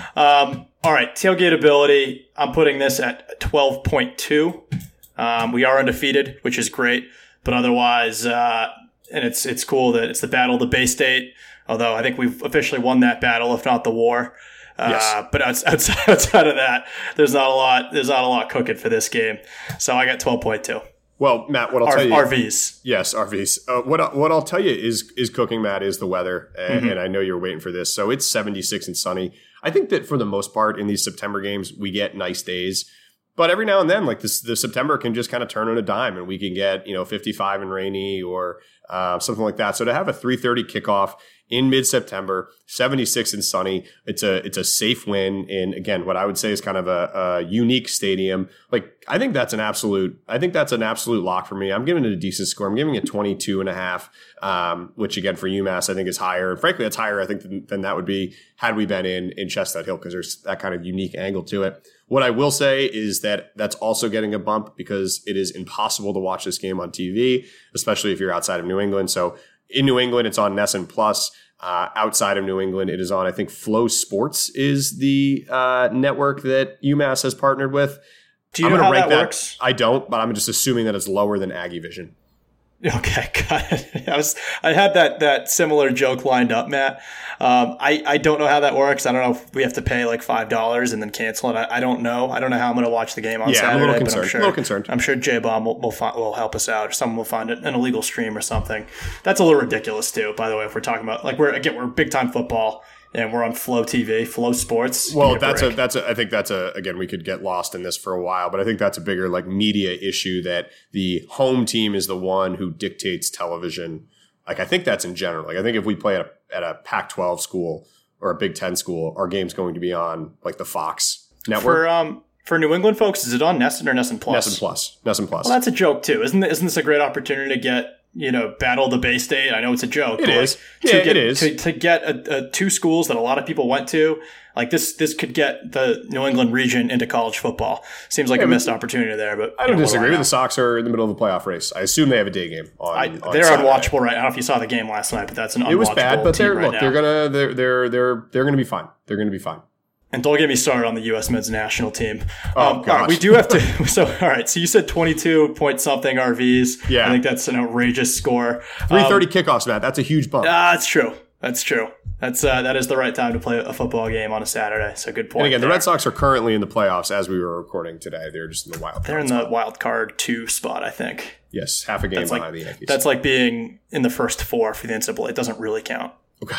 um, all right, tailgate ability. I'm putting this at twelve point two. Um, we are undefeated, which is great, but otherwise, uh, and it's it's cool that it's the Battle of the Bay State. Although I think we've officially won that battle, if not the war. Uh, yes. But outside, outside of that, there's not a lot. There's not a lot cooking for this game. So I got twelve point two. Well, Matt, what I'll R- tell you, R Vs. Yes, R Vs. Uh, what I, what I'll tell you is is cooking, Matt, is the weather, and, mm-hmm. and I know you're waiting for this. So it's seventy-six and sunny. I think that for the most part in these September games, we get nice days. But every now and then, like this, the September can just kind of turn on a dime, and we can get, you know, fifty-five and rainy or uh, something like that. So to have a three thirty kickoff in mid-September, seventy-six and sunny, it's a it's a safe win in, again, what I would say is kind of a, a unique stadium. Like, I think that's an absolute I think that's an absolute lock for me. I'm giving it a decent score. I'm giving it twenty-two and a half, um, which again for UMass I think is higher. And frankly, that's higher I think than, than that would be had we been in in Chestnut Hill, because there's that kind of unique angle to it. What I will say is that that's also getting a bump because it is impossible to watch this game on T V, especially if you're outside of New England. So in New England, it's on NESN Plus. Uh, outside of New England, it is on, I think, Flow Sports is the uh, network that UMass has partnered with. Do you I'm know how rank that works? I don't, but I'm just assuming that it's lower than Aggie Vision. Okay, got it. I was I had that that similar joke lined up, Matt. Um, I I don't know how that works. I don't know if we have to pay like five dollars and then cancel it. I, I don't know. I don't know how I'm going to watch the game on yeah, Saturday. I'm a little concerned. But I'm sure, a little concerned. I'm sure J Bomb will will, find, will help us out, or someone will find it an illegal stream or something. That's a little ridiculous too. By the way, if we're talking about like we're again we're big time football. And we're on Flow T V, Flow Sports. Well, a that's break. a that's a. I think that's a. Again, we could get lost in this for a while, but I think that's a bigger like media issue that the home team is the one who dictates television. Like I think that's in general. Like I think if we play at a at a Pac twelve school or a Big Ten school, our game's going to be on like the Fox network. For um for New England folks, is it on NESN or NESN Plus? NESN Plus. NESN Plus. Well, that's a joke too, isn't isn't this a great opportunity to get, you know, Battle of the Bay State? I know it's a joke. It is. Like, yeah, get, it is. To, to get a, a, two schools that a lot of people went to, like this this could get the New England region into college football. Seems like yeah, a missed opportunity there, but I don't know, disagree. The Sox are in the middle of a playoff race. I assume they have a day game on, I, on They're Saturday. unwatchable right. I don't know if you saw the game last night, but that's an unwatchable It was bad, but they're right look, now. they're gonna they're they're they're they're gonna be fine. They're gonna be fine. And don't get me started on the U S men's national team. Oh, um, all right, we do have to. So, all right. So you said twenty-two point something R Vs. Yeah, I think that's an outrageous score. Three thirty um, kickoffs, Matt. That's a huge bump. Ah, uh, that's true. That's true. That's uh, that is the right time to play a football game on a Saturday. So good point. And again, there. the Red Sox are currently in the playoffs as we were recording today. They're just in the wild card. They're in spot. the wild card two spot, I think. Yes, half a game that's behind like, the Yankees. That's like being in the first four for the N C double A. It doesn't really count. Okay.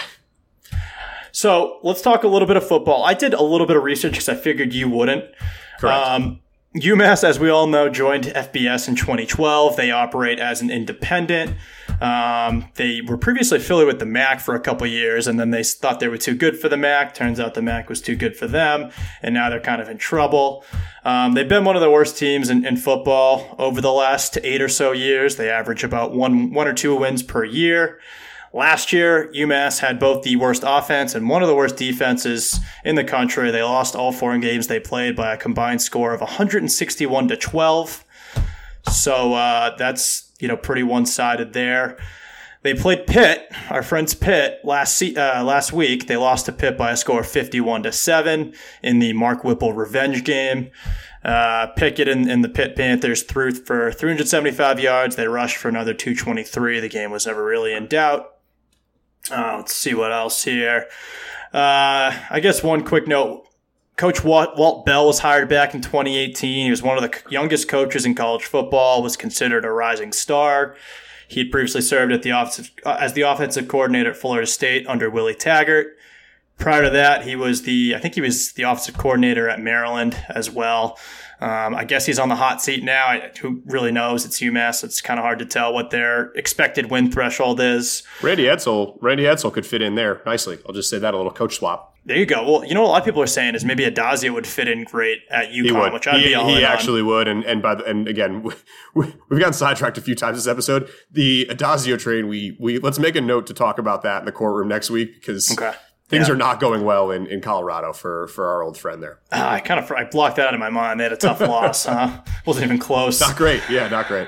So let's talk a little bit of football. I did a little bit of research because I figured you wouldn't. Correct. Um, UMass, as we all know, joined F B S in twenty twelve. They operate as an independent. Um, they were previously affiliated with the M A C for a couple years, and then they thought they were too good for the M A C. Turns out the M A C was too good for them, and now they're kind of in trouble. Um, they've been one of the worst teams in, in football over the last eight or so years. They average about one, one or two wins per year. Last year, UMass had both the worst offense and one of the worst defenses in the country. They lost all four games they played by a combined score of one sixty-one to twelve. So uh, that's, you know, pretty one-sided there. They played Pitt, our friends Pitt, last se- uh, last week. They lost to Pitt by a score of fifty-one to seven in the Mark Whipple revenge game. Uh, Pickett and, and the Pitt Panthers threw for three hundred seventy-five yards. They rushed for another two twenty-three. The game was never really in doubt. Uh, let's see what else here. Uh, I guess one quick note. Coach Walt, Walt Bell was hired back in twenty eighteen. He was one of the youngest coaches in college football, was considered a rising star. He had previously served at the offensive, uh, as the offensive coordinator at Florida State under Willie Taggart. Prior to that, he was the, I think he was the offensive coordinator at Maryland as well. Um, I guess he's on the hot seat now. I, who really knows? It's UMass. It's kind of hard to tell what their expected win threshold is. Randy Edsall, Randy Edsall could fit in there nicely. I'll just say that, a little coach swap. There you go. Well, you know what a lot of people are saying is maybe Addazio would fit in great at UConn, which I'd he, be all he in actually on. would. And and by the, and again, we, we've gotten sidetracked a few times this episode. The Addazio train, we we let's make a note to talk about that in the courtroom next week because Okay. things Yeah. are not going well in, in Colorado for, for our old friend there. Ah, I kind of I blocked that out of my mind. They had a tough loss, huh? Wasn't even close. Not great. Yeah, not great.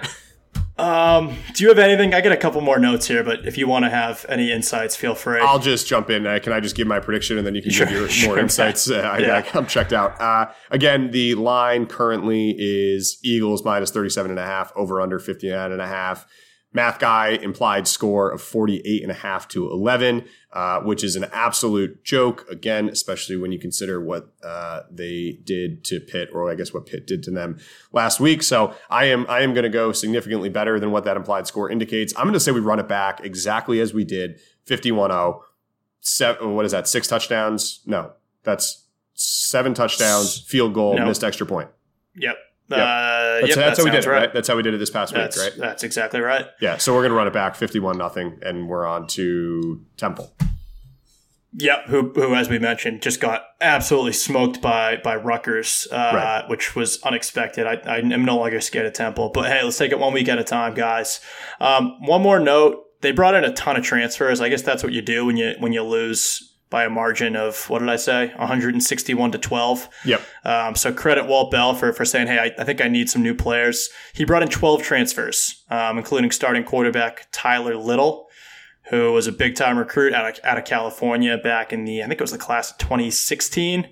Um, do you have anything? I got a couple more notes here, but if you want to have any insights, feel free. I'll just jump in. Uh, can I just give my prediction and then you can Sure, give your sure, more insights? Uh, I, Yeah. I, I'm checked out. Uh, again, the line currently is Eagles minus thirty-seven and a half, over under fifty-nine and a half. Math guy implied score of forty-eight and a half to eleven, uh, which is an absolute joke. Again, especially when you consider what uh, they did to Pitt, or I guess what Pitt did to them last week. So I am I am going to go significantly better than what that implied score indicates. I'm going to say we run it back exactly as we did, fifty-one oh. Seven, what is that? Six touchdowns? No, that's seven touchdowns, field goal, No. missed extra point. Yep. Yep. Uh, That's, yep, that's that how we did sounds it, right. right? That's how we did it this past That's, week, right? that's exactly right. Yeah, so we're going to run it back fifty-one nothing, and we're on to Temple. Yep, who, who, as we mentioned, just got absolutely smoked by by Rutgers, uh, Right. which was unexpected. I, I am no longer scared of Temple, but hey, let's take it one week at a time, guys. Um, one more note: they brought in a ton of transfers. I guess that's what you do when you when you lose by a margin of, what did I say, one sixty-one to twelve. Yep. Um, so credit Walt Bell for, for saying, hey, I, I think I need some new players. He brought in twelve transfers, um, including starting quarterback Tyler Little, who was a big-time recruit out of, out of California back in the, I think it was the class of twenty sixteen.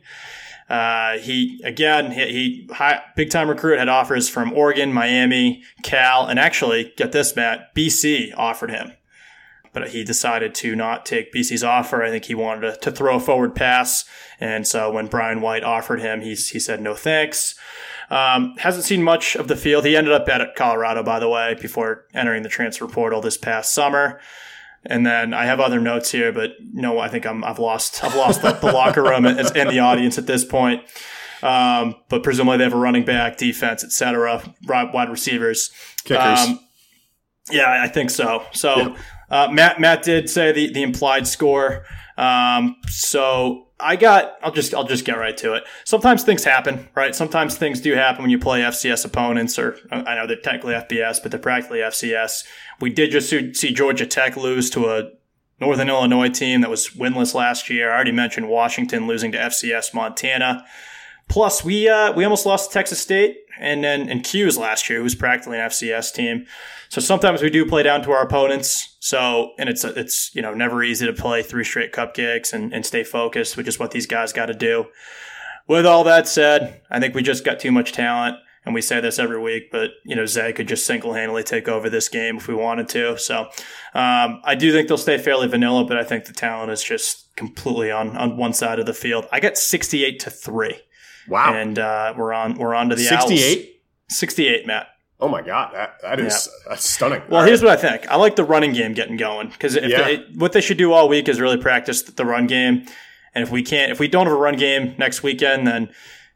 Uh, he, again, he, he high, big-time recruit, had offers from Oregon, Miami, Cal, and actually, get this, Matt, B C offered him. But he decided to not take B C's offer. I think he wanted to, to throw a forward pass. And so when Brian White offered him, he's, he said no thanks. Um, hasn't seen much of the field. He ended up at Colorado, by the way, before entering the transfer portal this past summer. And then I have other notes here, but no, I think I'm, I've lost I've lost the, the locker room and, and the audience at this point. Um, but presumably they have a running back, defense, et cetera, wide receivers. Kickers. Um, yeah, I think so. So. Yep. Uh, Matt Matt did say the, the implied score. Um, so I got I'll just I'll just get right to it. Sometimes things happen, right? Sometimes things do happen when you play F C S opponents, or I know they're technically F B S, but they're practically F C S. We did just see Georgia Tech lose to a Northern Illinois team that was winless last year. I already mentioned Washington losing to F C S Montana. Plus, we uh, we almost lost to Texas State and then and Q's last year, who was practically an F C S team. So sometimes we do play down to our opponents. So, and it's, it's, you know, never easy to play three straight cupcakes and, and stay focused, which is what these guys got to do. With all that said, I think we just got too much talent, and we say this every week, but, you know, Zay could just single-handedly take over this game if we wanted to. So, um, I do think they'll stay fairly vanilla, but I think the talent is just completely on, on one side of the field. I got sixty-eight to three. Wow. And, uh, we're on, we're on to the sixty-eight? Owls. sixty-eight, Matt. Oh my God, that that is Yeah. that's stunning. Well, All here's right. what I think. I like the running game getting going because Yeah. what they should do all week is really practice the run game. And if we can't, if we don't have a run game next weekend, then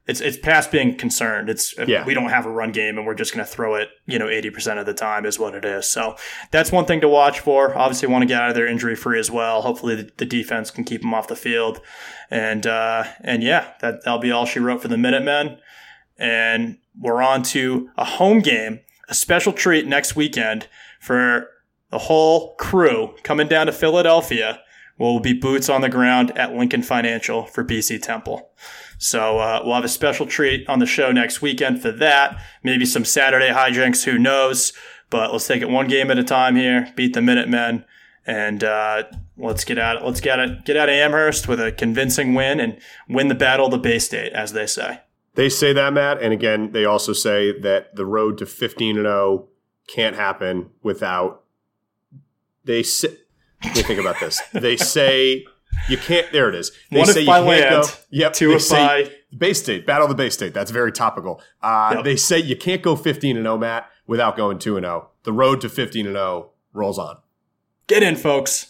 it's it's past being concerned. It's yeah. we don't have a run game and we're just going to throw it, you know, eighty percent of the time is what it is. So that's one thing to watch for. Obviously want to get out of there injury free as well. Hopefully the, the defense can keep them off the field. And, uh, and yeah, that, that'll be all she wrote for the Minutemen. And we're on to a home game, a special treat next weekend for the whole crew coming down to Philadelphia. We'll be boots on the ground at Lincoln Financial for B C Temple. So uh, we'll have a special treat on the show next weekend for that. Maybe some Saturday hijinks, who knows? But let's take it one game at a time here. Beat the Minutemen, and uh, let's get out. Let's get it. Get out of Amherst with a convincing win and win the battle of the Bay State, as they say. They say that, Matt, and again, they also say that the road to fifteen and oh can't happen without. They say. Let me think about this. They say. You can't. There it is. They One say if you by can't land, go. Yep. two they if say by Bay State, Battle of the Bay State. That's very topical. Uh, yep. They say you can't go fifteen and oh, Matt, without going two and oh. The road to fifteen and oh rolls on. Get in, folks.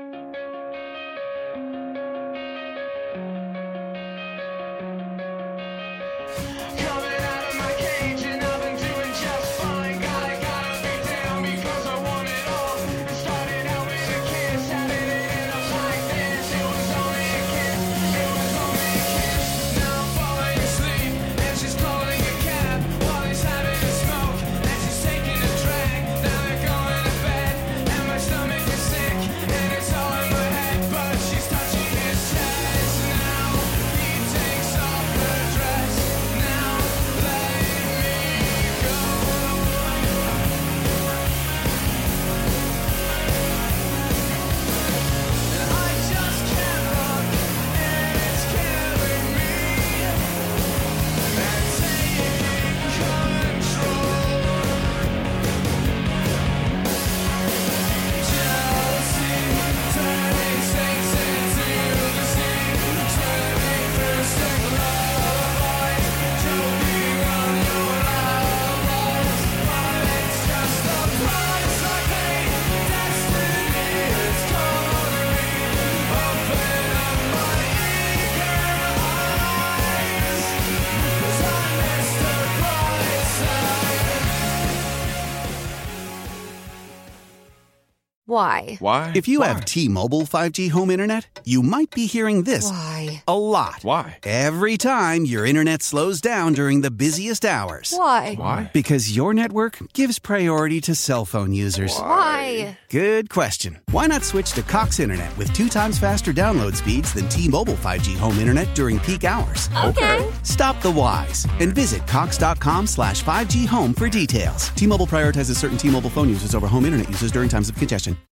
Why? Why? If you Why? have T-Mobile five G home internet, you might be hearing this Why? a lot. Why? Every time your internet slows down during the busiest hours. Why? Why? Because your network gives priority to cell phone users. Why? Good question. Why not switch to Cox Internet with two times faster download speeds than T-Mobile five G home internet during peak hours? Okay. Stop the whys and visit cox.com slash 5G home for details. T-Mobile prioritizes certain T-Mobile phone users over home internet users during times of congestion.